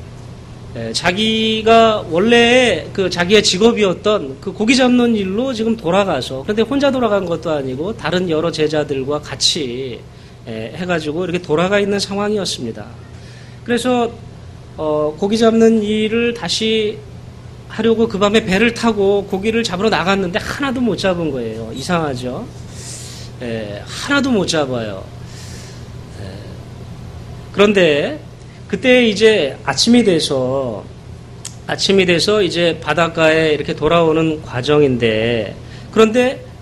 자기가 원래 그 자기의 직업이었던 그 고기 잡는 일로 지금 돌아가서 그런데 혼자 돌아간 것도 아니고 다른 여러 제자들과 같이 해가지고 이렇게 돌아가 있는 상황이었습니다. 그래서 어, 고기 잡는 일을 다시 하려고 그 밤에 배를 타고 고기를 잡으러 나갔는데 하나도 못 잡은 거예요. 이상하죠? 에, 하나도 못 잡아요. 에, 그런데 그때 이제 아침이 돼서 아침이 돼서 이제 바닷가에 이렇게 돌아오는 과정인데 그런데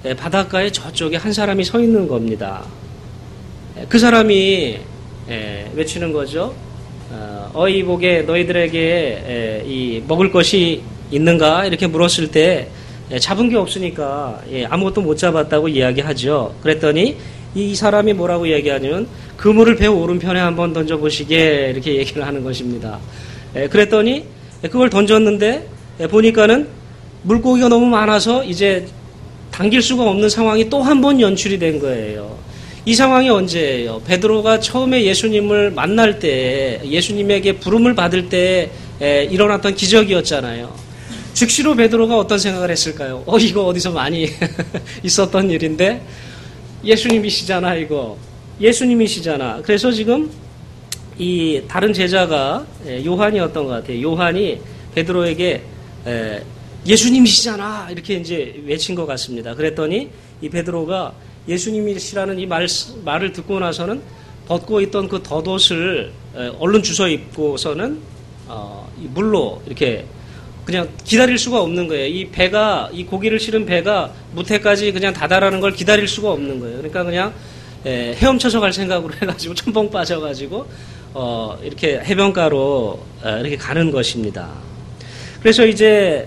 바닷가에 저쪽에 한 사람이 서 있는 겁니다. 그 사람이 외치는 거죠. 어이 보게 너희들에게 이 먹을 것이 있는가 이렇게 물었을 때 잡은 게 없으니까 아무것도 못 잡았다고 이야기하죠. 그랬더니 이 사람이 뭐라고 얘기하냐면 그물을 배 오른편에 한번 던져보시게 이렇게 얘기를 하는 것입니다. 그랬더니 그걸 던졌는데 보니까는 물고기가 너무 많아서 이제 당길 수가 없는 상황이 또 한 번 연출이 된 거예요. 이 상황이 언제예요? 베드로가 처음에 예수님을 만날 때, 예수님에게 부름을 받을 때 일어났던 기적이었잖아요. 즉시로 베드로가 어떤 생각을 했을까요? 어, 이거 어디서 많이 있었던 일인데 예수님이시잖아, 이거. 예수님이시잖아. 그래서 지금 이 다른 제자가 요한이었던 것 같아요. 요한이 베드로에게 예수님이시잖아 이렇게 이제 외친 것 같습니다. 그랬더니 이 베드로가 예수님이시라는 이 말, 말을 듣고 나서는 벗고 있던 그 덧옷을 얼른 주워 입고서는 어, 이 물로 이렇게 그냥 기다릴 수가 없는 거예요. 이 배가, 이 고기를 실은 배가 무태까지 그냥 다다라는 걸 기다릴 수가 없는 거예요. 그러니까 그냥 에, 헤엄쳐서 갈 생각으로 해가지고 첨벙 빠져가지고 어, 이렇게 해변가로 어, 이렇게 가는 것입니다. 그래서 이제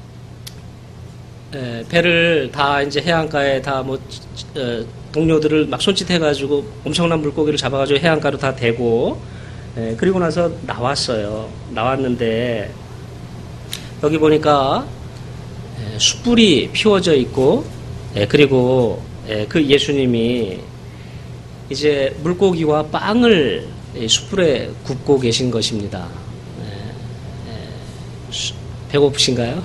에, 배를 다 이제 해안가에 다 뭐 동료들을 막 손짓해가지고 엄청난 물고기를 잡아가지고 해안가로 다 대고 에, 그리고 나서 나왔어요. 나왔는데 여기 보니까 에, 숯불이 피워져 있고 에, 그리고 에, 그 예수님이 이제 물고기와 빵을 숯불에 굽고 계신 것입니다. 에, 에, 수, 배고프신가요?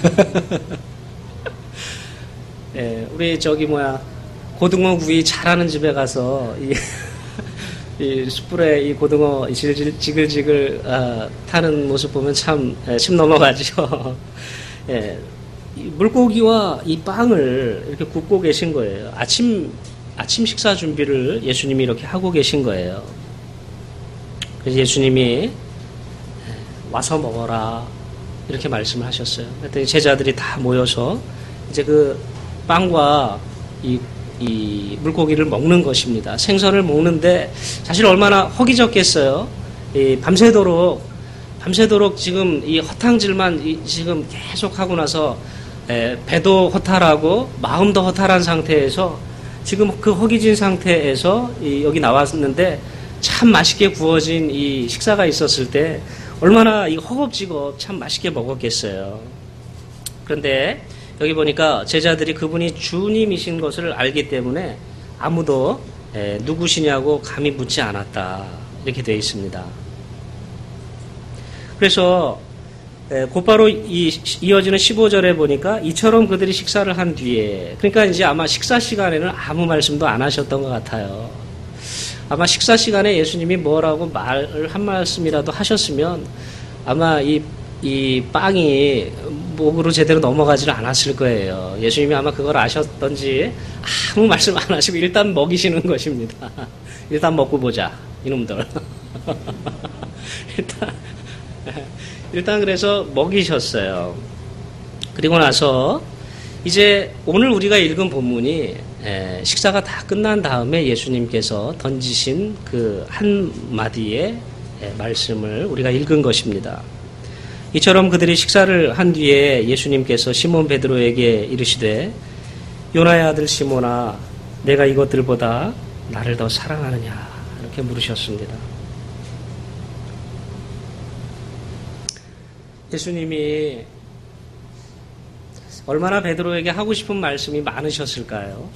예, 우리 저기 뭐야 고등어 구이 잘하는 집에 가서 이, 이 숯불에 이 고등어 지글지글 지글지글 아, 타는 모습 보면 참 침 넘어가죠. 예, 이 물고기와 이 빵을 이렇게 굽고 계신 거예요. 아침 아침 식사 준비를 예수님이 이렇게 하고 계신 거예요. 그래서 예수님이 와서 먹어라 이렇게 말씀을 하셨어요. 그랬더니 제자들이 다 모여서 이제 그 빵과 이, 이 물고기를 먹는 것입니다. 생선을 먹는데 사실 얼마나 허기졌겠어요. 이 밤새도록 밤새도록 지금 이 허탕질만 이 지금 계속 하고 나서 에, 배도 허탈하고 마음도 허탈한 상태에서 지금 그 허기진 상태에서 이, 여기 나왔는데 참 맛있게 구워진 이 식사가 있었을 때 얼마나 이 허겁지겁 참 맛있게 먹었겠어요. 그런데 여기 보니까 제자들이 그분이 주님이신 것을 알기 때문에 아무도 에, 누구시냐고 감히 묻지 않았다. 이렇게 되어 있습니다. 그래서 에, 곧바로 이, 이어지는 십오 절에 보니까 이처럼 그들이 식사를 한 뒤에 그러니까 이제 아마 식사 시간에는 아무 말씀도 안 하셨던 것 같아요. 아마 식사 시간에 예수님이 뭐라고 말을 한 말씀이라도 하셨으면 아마 이 이 빵이 목으로 제대로 넘어가지를 않았을 거예요. 예수님이 아마 그걸 아셨던지 아무 말씀 안 하시고 일단 먹이시는 것입니다. 일단 먹고 보자 이놈들. 일단 일단 그래서 먹이셨어요. 그리고 나서 이제 오늘 우리가 읽은 본문이 식사가 다 끝난 다음에 예수님께서 던지신 그 한마디의 말씀을 우리가 읽은 것입니다. 이처럼 그들이 식사를 한 뒤에 예수님께서 시몬 베드로에게 이르시되 요나의 아들 시몬아 내가 이것들보다 나를 더 사랑하느냐 이렇게 물으셨습니다. 예수님이 얼마나 베드로에게 하고 싶은 말씀이 많으셨을까요?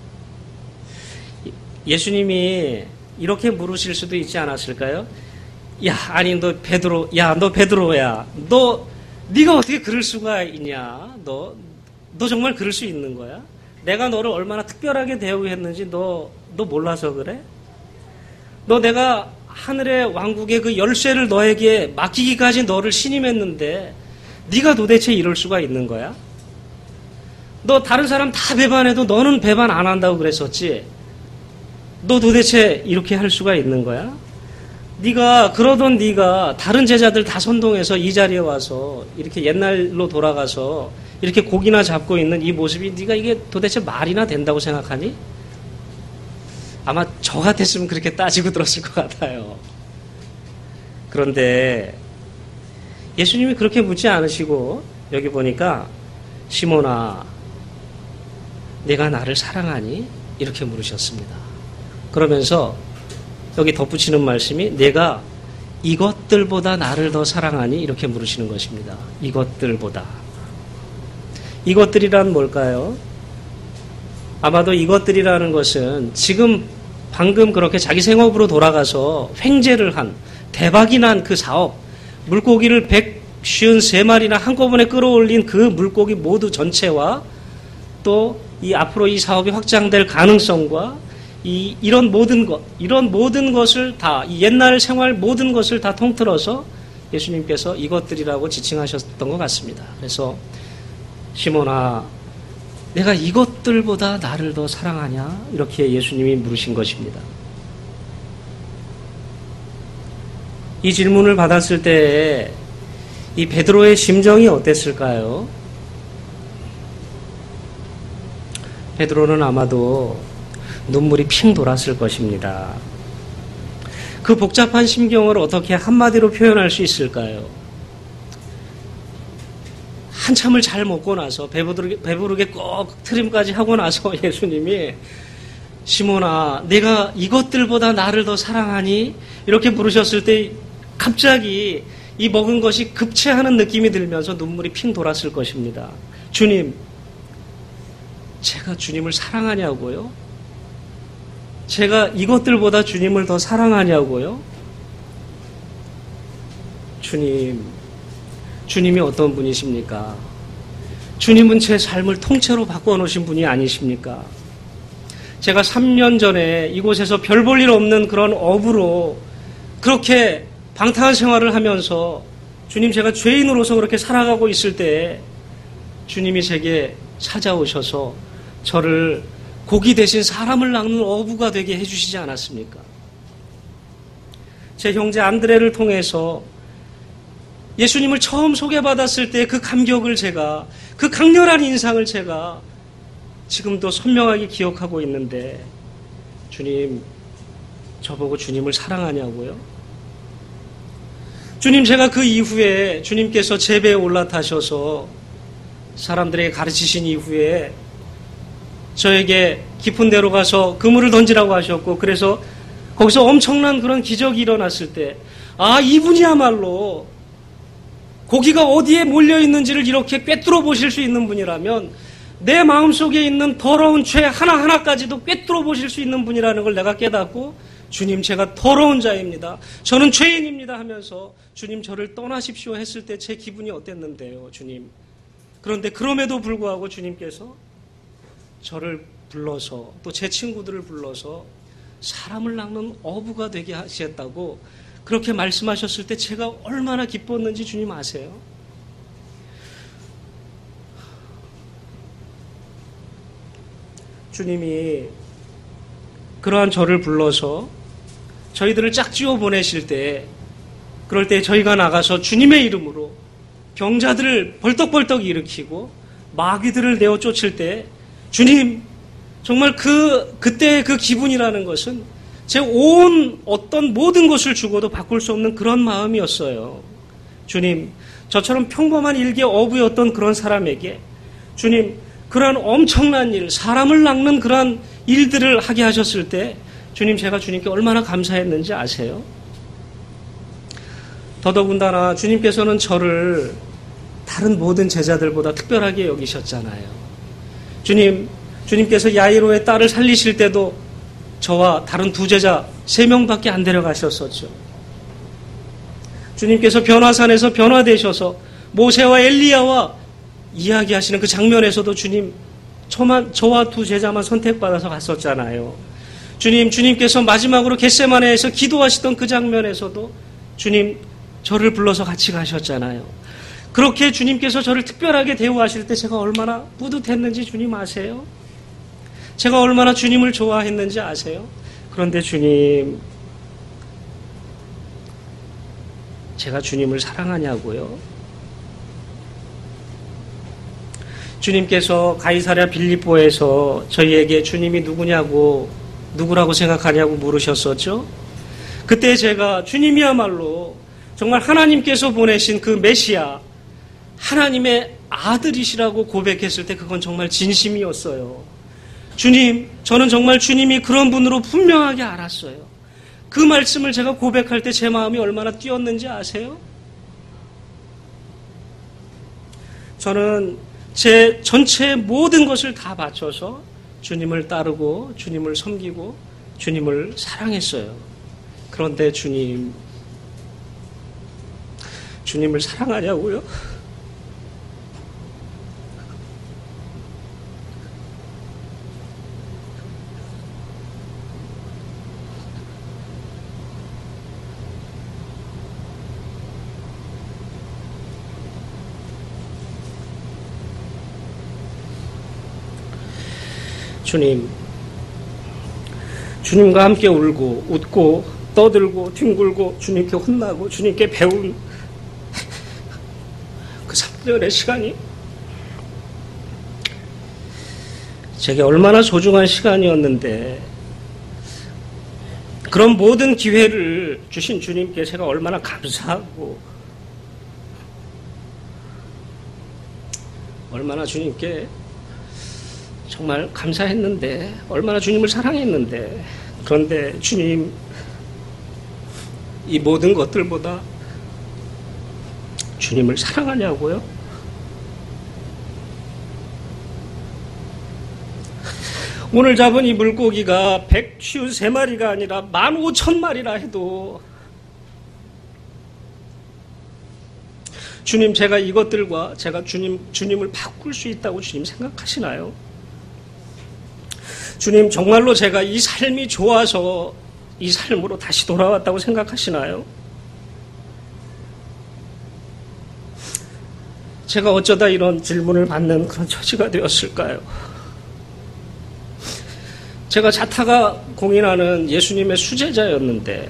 예수님이 이렇게 물으실 수도 있지 않았을까요? 야, 아니 너 베드로, 야, 너 베드로야. 너 네가 어떻게 그럴 수가 있냐? 너, 너 정말 그럴 수 있는 거야? 내가 너를 얼마나 특별하게 대우했는지 너, 너 몰라서 그래? 너 내가 하늘의 왕국의 그 열쇠를 너에게 맡기기까지 너를 신임했는데 네가 도대체 이럴 수가 있는 거야? 너 다른 사람 다 배반해도 너는 배반 안 한다고 그랬었지? 너 도대체 이렇게 할 수가 있는 거야? 네가 그러던 네가 다른 제자들 다 선동해서 이 자리에 와서 이렇게 옛날로 돌아가서 이렇게 고기나 잡고 있는 이 모습이 네가 이게 도대체 말이나 된다고 생각하니? 아마 저 같았으면 그렇게 따지고 들었을 것 같아요. 그런데 예수님이 그렇게 묻지 않으시고 여기 보니까 시몬아 내가 나를 사랑하니? 이렇게 물으셨습니다. 그러면서 여기 덧붙이는 말씀이 내가 이것들보다 나를 더 사랑하니? 이렇게 물으시는 것입니다. 이것들보다. 이것들이란 뭘까요? 아마도 이것들이라는 것은 지금 방금 그렇게 자기 생업으로 돌아가서 횡재를 한 대박이 난 그 사업, 물고기를 백오십삼 마리나 한꺼번에 끌어올린 그 물고기 모두 전체와 또 이 앞으로 이 사업이 확장될 가능성과 이 이런 모든 것, 이런 모든 것을 다, 이 옛날 생활 모든 것을 다 통틀어서 예수님께서 이것들이라고 지칭하셨던 것 같습니다. 그래서 시몬아, 내가 이것들보다 나를 더 사랑하냐? 이렇게 예수님이 물으신 것입니다. 이 질문을 받았을 때 이 베드로의 심정이 어땠을까요? 베드로는 아마도 눈물이 핑 돌았을 것입니다. 그 복잡한 심경을 어떻게 한마디로 표현할 수 있을까요? 한참을 잘 먹고 나서 배부르게, 배부르게 꼭 트림까지 하고 나서 예수님이 시몬아 내가 이것들보다 나를 더 사랑하니? 이렇게 부르셨을 때 갑자기 이 먹은 것이 급체하는 느낌이 들면서 눈물이 핑 돌았을 것입니다. 주님, 제가 주님을 사랑하냐고요? 제가 이것들보다 주님을 더 사랑하냐고요? 주님, 주님이 어떤 분이십니까? 주님은 제 삶을 통째로 바꿔놓으신 분이 아니십니까? 제가 삼 년 전에 이곳에서 별 볼 일 없는 그런 업으로 그렇게 방탕한 생활을 하면서 주님 제가 죄인으로서 그렇게 살아가고 있을 때 주님이 제게 찾아오셔서 저를 고기 대신 사람을 낚는 어부가 되게 해주시지 않았습니까? 제 형제 안드레를 통해서 예수님을 처음 소개받았을 때 그 감격을 제가, 그 강렬한 인상을 제가 지금도 선명하게 기억하고 있는데 주님, 저보고 주님을 사랑하냐고요? 주님, 제가 그 이후에 주님께서 제배에 올라타셔서 사람들에게 가르치신 이후에 저에게 깊은 데로 가서 그물을 던지라고 하셨고 그래서 거기서 엄청난 그런 기적이 일어났을 때 아, 이분이야말로 고기가 어디에 몰려있는지를 이렇게 꿰뚫어 보실 수 있는 분이라면 내 마음속에 있는 더러운 죄 하나하나까지도 꿰뚫어 보실 수 있는 분이라는 걸 내가 깨닫고 주님, 제가 더러운 자입니다. 저는 죄인입니다 하면서 주님 저를 떠나십시오 했을 때 제 기분이 어땠는데요, 주님. 그런데 그럼에도 불구하고 주님께서 저를 불러서 또 제 친구들을 불러서 사람을 낚는 어부가 되게 하셨다고 그렇게 말씀하셨을 때 제가 얼마나 기뻤는지 주님 아세요? 주님이 그러한 저를 불러서 저희들을 짝지어 보내실 때 그럴 때 저희가 나가서 주님의 이름으로 병자들을 벌떡벌떡 일으키고 마귀들을 내어 쫓을 때 주님, 정말 그, 그때의 그 기분이라는 것은 제 온 어떤 모든 것을 주고도 바꿀 수 없는 그런 마음이었어요. 주님, 저처럼 평범한 일개 어부였던 그런 사람에게 주님, 그러한 엄청난 일, 사람을 낚는 그러한 일들을 하게 하셨을 때 주님, 제가 주님께 얼마나 감사했는지 아세요? 더더군다나 주님께서는 저를 다른 모든 제자들보다 특별하게 여기셨잖아요. 주님, 주님께서 야이로의 딸을 살리실 때도 저와 다른 두 제자 세 명밖에 안 데려가셨었죠. 주님께서 변화산에서 변화되셔서 모세와 엘리야와 이야기하시는 그 장면에서도 주님, 저만, 저와 두 제자만 선택받아서 갔었잖아요. 주님, 주님께서 마지막으로 겟세마네에서 기도하시던 그 장면에서도 주님, 저를 불러서 같이 가셨잖아요. 그렇게 주님께서 저를 특별하게 대우하실 때 제가 얼마나 뿌듯했는지 주님 아세요? 제가 얼마나 주님을 좋아했는지 아세요? 그런데 주님, 제가 주님을 사랑하냐고요? 주님께서 가이사랴 빌립보에서 저희에게 주님이 누구냐고, 누구라고 생각하냐고 물으셨었죠. 그때 제가 주님이야말로 정말 하나님께서 보내신 그 메시아, 하나님의 아들이시라고 고백했을 때 그건 정말 진심이었어요. 주님, 저는 정말 주님이 그런 분으로 분명하게 알았어요. 그 말씀을 제가 고백할 때 제 마음이 얼마나 뛰었는지 아세요? 저는 제 전체 모든 것을 다 바쳐서 주님을 따르고 주님을 섬기고 주님을 사랑했어요. 그런데 주님, 주님을 사랑하냐고요? 주님, 주님과 함께 울고 웃고 떠들고 뒹굴고 주님께 혼나고 주님께 배운 그 삼 년의 시간이 제게 얼마나 소중한 시간이었는데, 그런 모든 기회를 주신 주님께 제가 얼마나 감사하고 얼마나 주님께 정말 감사했는데, 얼마나 주님을 사랑했는데, 그런데 주님, 이 모든 것들보다 주님을 사랑하냐고요? 오늘 잡은 이 물고기가 백오십삼 마리가 아니라 만 오천 마리라 해도 주님, 제가 이것들과 제가 주님, 주님을 바꿀 수 있다고 주님 생각하시나요? 주님, 정말로 제가 이 삶이 좋아서 이 삶으로 다시 돌아왔다고 생각하시나요? 제가 어쩌다 이런 질문을 받는 그런 처지가 되었을까요? 제가 자타가 공인하는 예수님의 수제자였는데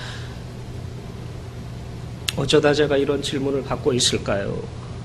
어쩌다 제가 이런 질문을 받고 있을까요?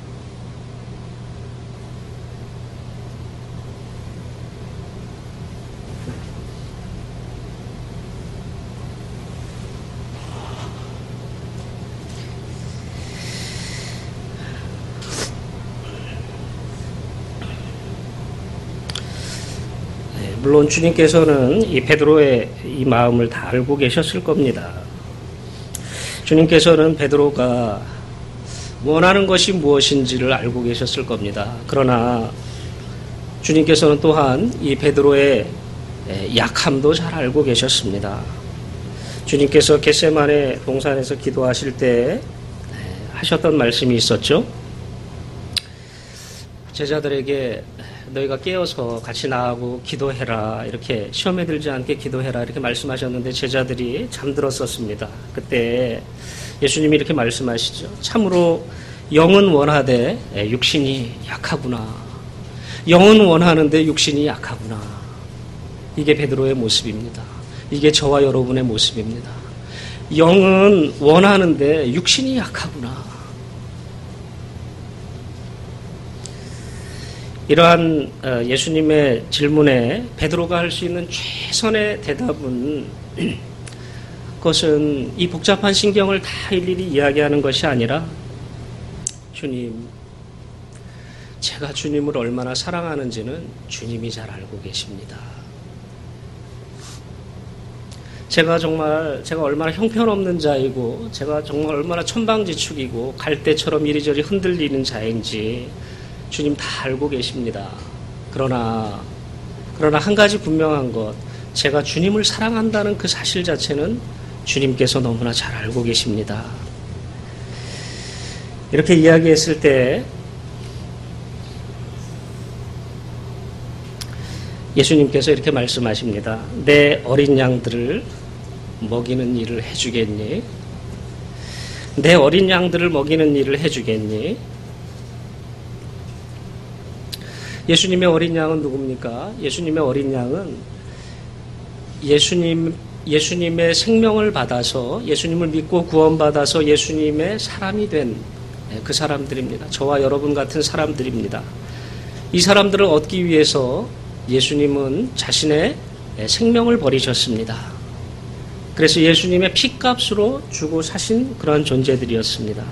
물론 주님께서는 이 베드로의 이 마음을 다 알고 계셨을 겁니다. 주님께서는 베드로가 원하는 것이 무엇인지를 알고 계셨을 겁니다. 그러나 주님께서는 또한 이 베드로의 약함도 잘 알고 계셨습니다. 주님께서 겟세마네 동산에서 기도하실 때 하셨던 말씀이 있었죠. 제자들에게 너희가 깨어서 같이 나하고 기도해라, 이렇게 시험에 들지 않게 기도해라, 이렇게 말씀하셨는데 제자들이 잠들었었습니다. 그때 예수님이 이렇게 말씀하시죠. 참으로 영은 원하되 육신이 약하구나. 영은 원하는데 육신이 약하구나. 이게 베드로의 모습입니다. 이게 저와 여러분의 모습입니다. 영은 원하는데 육신이 약하구나. 이러한 예수님의 질문에 베드로가 할 수 있는 최선의 대답은 그것은 이 복잡한 신경을 다 일일이 이야기하는 것이 아니라, 주님, 제가 주님을 얼마나 사랑하는지는 주님이 잘 알고 계십니다. 제가 정말 제가 얼마나 형편없는 자이고 제가 정말 얼마나 천방지축이고 갈대처럼 이리저리 흔들리는 자인지 주님 다 알고 계십니다. 그러나 그러나 한 가지 분명한 것, 제가 주님을 사랑한다는 그 사실 자체는 주님께서 너무나 잘 알고 계십니다. 이렇게 이야기했을 때 예수님께서 이렇게 말씀하십니다. 내 어린 양들을 먹이는 일을 해주겠니? 내 어린 양들을 먹이는 일을 해주겠니? 예수님의 어린 양은 누굽니까? 예수님의 어린 양은 예수님, 예수님의 생명을 받아서, 예수님을 믿고 구원받아서 예수님의 사람이 된 그 사람들입니다. 저와 여러분 같은 사람들입니다. 이 사람들을 얻기 위해서 예수님은 자신의 생명을 버리셨습니다. 그래서 예수님의 피값으로 주고 사신 그러한 존재들이었습니다.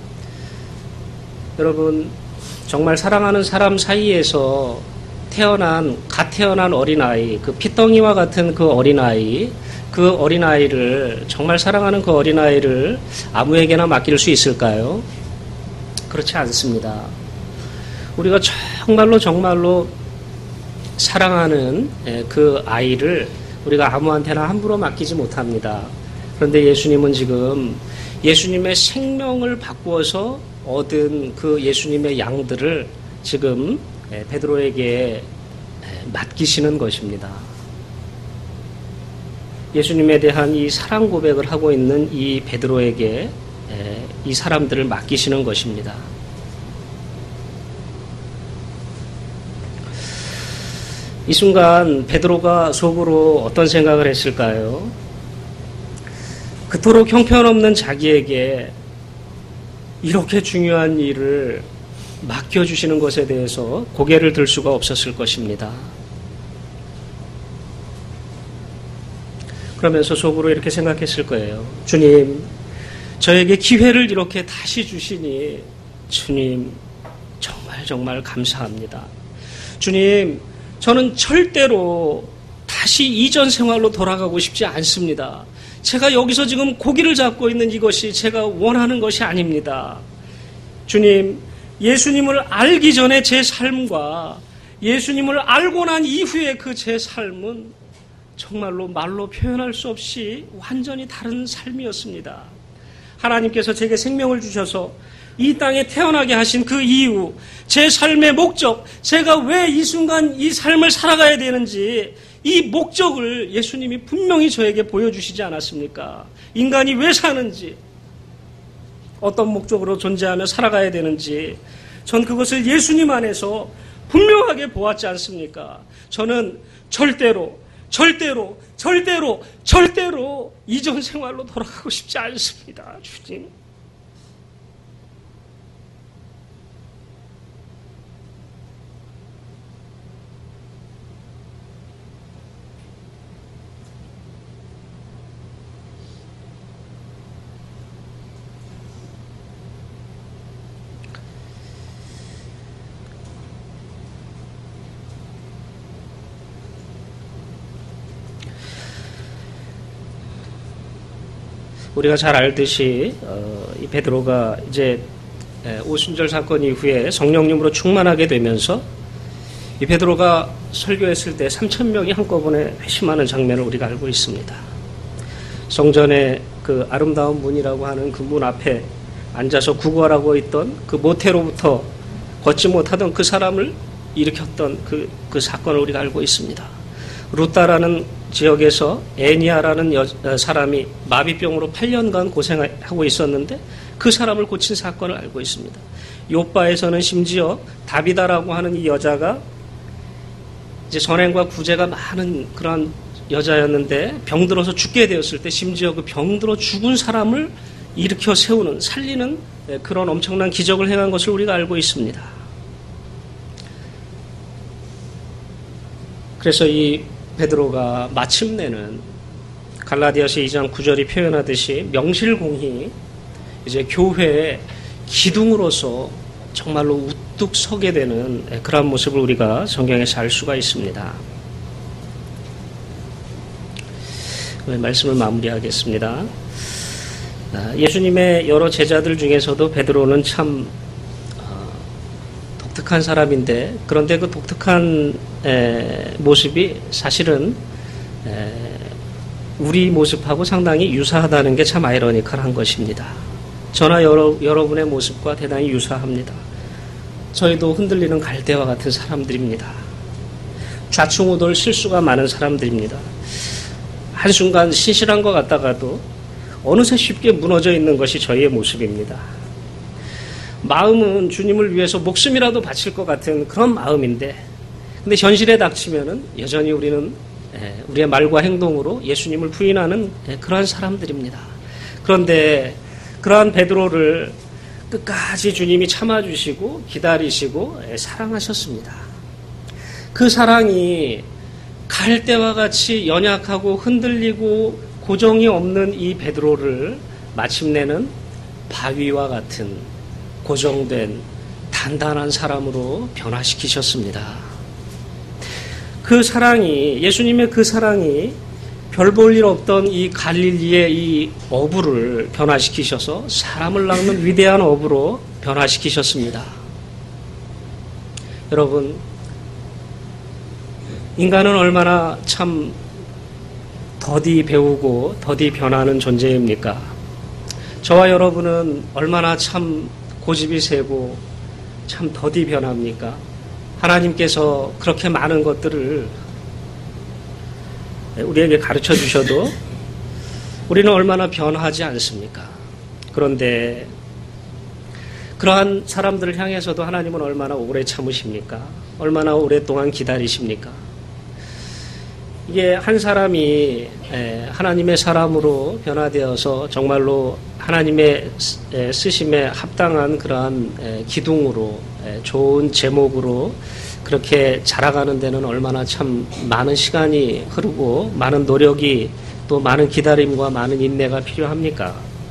여러분, 정말 사랑하는 사람 사이에서 태어난, 갓 태어난 어린아이, 그 피덩이와 같은 그 어린아이, 그 어린아이를, 정말 사랑하는 그 어린아이를 아무에게나 맡길 수 있을까요? 그렇지 않습니다. 우리가 정말로 정말로 사랑하는 그 아이를 우리가 아무한테나 함부로 맡기지 못합니다. 그런데 예수님은 지금 예수님의 생명을 바꾸어서 얻은 그 예수님의 양들을 지금 베드로에게 맡기시는 것입니다. 예수님에 대한 이 사랑 고백을 하고 있는 이 베드로에게 이 사람들을 맡기시는 것입니다. 이 순간 베드로가 속으로 어떤 생각을 했을까요? 그토록 형편없는 자기에게 이렇게 중요한 일을 맡겨주시는 것에 대해서 고개를 들 수가 없었을 것입니다. 그러면서 속으로 이렇게 생각했을 거예요. 주님, 저에게 기회를 이렇게 다시 주시니 주님 정말 정말 감사합니다. 주님, 저는 절대로 다시 이전 생활로 돌아가고 싶지 않습니다. 제가 여기서 지금 고기를 잡고 있는 이것이 제가 원하는 것이 아닙니다. 주님, 예수님을 알기 전에 제 삶과 예수님을 알고 난 이후의 그 제 삶은 정말로 말로 표현할 수 없이 완전히 다른 삶이었습니다. 하나님께서 제게 생명을 주셔서 이 땅에 태어나게 하신 그 이유, 제 삶의 목적, 제가 왜 이 순간 이 삶을 살아가야 되는지 이 목적을 예수님이 분명히 저에게 보여주시지 않았습니까? 인간이 왜 사는지, 어떤 목적으로 존재하며 살아가야 되는지 전 그것을 예수님 안에서 분명하게 보았지 않습니까? 저는 절대로 절대로 절대로 절대로 이전 생활로 돌아가고 싶지 않습니다. 주님, 우리가 잘 알듯이 어, 이 베드로가 이제 오순절 사건 이후에 성령님으로 충만하게 되면서 이 베드로가 설교했을 때 삼천 명이 한꺼번에 회심하는 장면을 우리가 알고 있습니다. 성전의 그 아름다운 문이라고 하는 그 문 앞에 앉아서 구걸하고 있던 그 모태로부터 걷지 못하던 그 사람을 일으켰던 그, 그 사건을 우리가 알고 있습니다. 루따라는 지역에서 애니아라는 여, 사람이 마비병으로 팔 년간 고생하고 있었는데 그 사람을 고친 사건을 알고 있습니다. 요바에서는 심지어 다비다라고 하는 이 여자가 이제 선행과 구제가 많은 그런 여자였는데 병들어서 죽게 되었을 때 심지어 그 병들어 죽은 사람을 일으켜 세우는, 살리는 그런 엄청난 기적을 행한 것을 우리가 알고 있습니다. 그래서 이 베드로가 마침내는 갈라디아서 이 장 구 절이 표현하듯이 명실공히 이제 교회의 기둥으로서 정말로 우뚝 서게 되는 그런 모습을 우리가 성경에서 알 수가 있습니다. 말씀을 마무리하겠습니다. 예수님의 여러 제자들 중에서도 베드로는 참 독특한 사람인데, 그런데 그 독특한 에, 모습이 사실은 에, 우리 모습하고 상당히 유사하다는 게 참 아이러니컬한 것입니다. 저나 여러, 여러분의 모습과 대단히 유사합니다. 저희도 흔들리는 갈대와 같은 사람들입니다. 좌충우돌 실수가 많은 사람들입니다. 한순간 신실한 것 같다가도 어느새 쉽게 무너져 있는 것이 저희의 모습입니다. 마음은 주님을 위해서 목숨이라도 바칠 것 같은 그런 마음인데, 근데 현실에 닥치면은 여전히 우리는 우리의 말과 행동으로 예수님을 부인하는 그러한 사람들입니다. 그런데 그러한 베드로를 끝까지 주님이 참아주시고 기다리시고 사랑하셨습니다. 그 사랑이 갈대와 같이 연약하고 흔들리고 고정이 없는 이 베드로를 마침내는 바위와 같은 고정된 단단한 사람으로 변화시키셨습니다. 그 사랑이, 예수님의 그 사랑이 별 볼 일 없던 이 갈릴리의 이 어부를 변화시키셔서 사람을 낚는 위대한 어부로 변화시키셨습니다. 여러분, 인간은 얼마나 참 더디 배우고 더디 변하는 존재입니까? 저와 여러분은 얼마나 참 고집이 세고 참 더디 변합니까? 하나님께서 그렇게 많은 것들을 우리에게 가르쳐 주셔도 우리는 얼마나 변하지 않습니까? 그런데 그러한 사람들을 향해서도 하나님은 얼마나 오래 참으십니까? 얼마나 오랫동안 기다리십니까? 이게 한 사람이 하나님의 사람으로 변화되어서 정말로 하나님의 쓰심에 합당한 그러한 기둥으로 좋은 제목으로 그렇게 자라가는 데는 얼마나 참 많은 시간이 흐르고 많은 노력이 또 많은 기다림과 많은 인내가 필요합니까?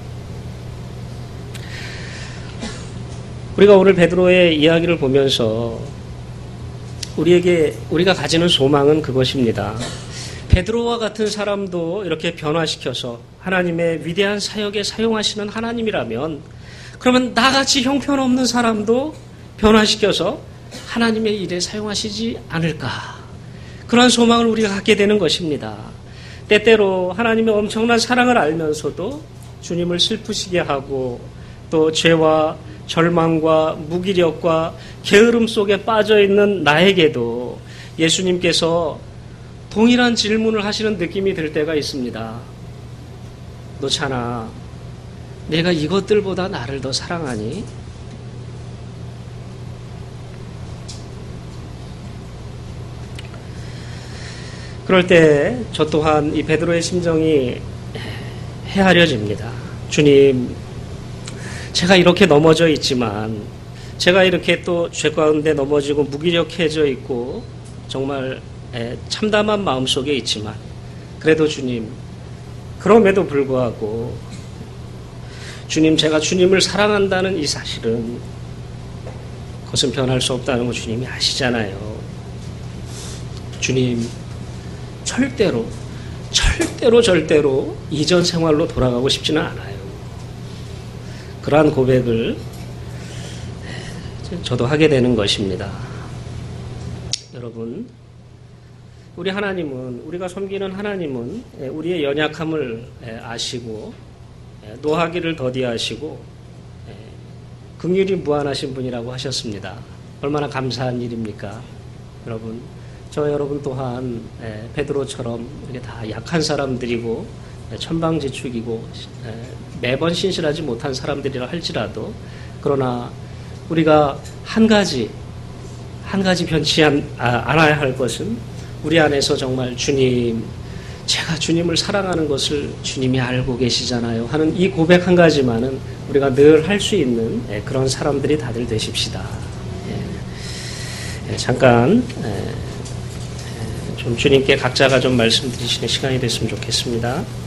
우리가 오늘 베드로의 이야기를 보면서 우리에게 우리가 가지는 소망은 그것입니다. 베드로와 같은 사람도 이렇게 변화시켜서 하나님의 위대한 사역에 사용하시는 하나님이라면 그러면 나같이 형편없는 사람도 변화시켜서 하나님의 일에 사용하시지 않을까. 그러한 소망을 우리가 갖게 되는 것입니다. 때때로 하나님의 엄청난 사랑을 알면서도 주님을 슬프시게 하고 또 죄와 절망과 무기력과 게으름 속에 빠져있는 나에게도 예수님께서 동일한 질문을 하시는 느낌이 들 때가 있습니다. 너 자나 내가 이것들보다 나를 더 사랑하니? 그럴 때 저 또한 이 베드로의 심정이 헤아려집니다. 주님, 제가 이렇게 넘어져 있지만 제가 이렇게 또 죄 가운데 넘어지고 무기력해져 있고 정말 참담한 마음속에 있지만 그래도 주님, 그럼에도 불구하고 주님, 제가 주님을 사랑한다는 이 사실은 그것은 변할 수 없다는 거 주님이 아시잖아요. 주님, 절대로 절대로 절대로 이전 생활로 돌아가고 싶지는 않아요. 그러한 고백을 저도 하게 되는 것입니다. 여러분, 우리 하나님은, 우리가 섬기는 하나님은 우리의 연약함을 아시고 노하기를 더디하시고 긍휼이 무한하신 분이라고 하셨습니다. 얼마나 감사한 일입니까? 여러분, 저 여러분 또한 베드로처럼 이렇게 다 약한 사람들이고 천방지축이고 매번 신실하지 못한 사람들이라 할지라도 그러나 우리가 한 가지 한 가지 변치 않, 아, 않아야 할 것은 우리 안에서 정말 주님, 제가 주님을 사랑하는 것을 주님이 알고 계시잖아요 하는 이 고백 한 가지만은 우리가 늘 할 수 있는 그런 사람들이 다들 되십시다. 예, 잠깐 좀 주님께 각자가 좀 말씀드리시는 시간이 됐으면 좋겠습니다.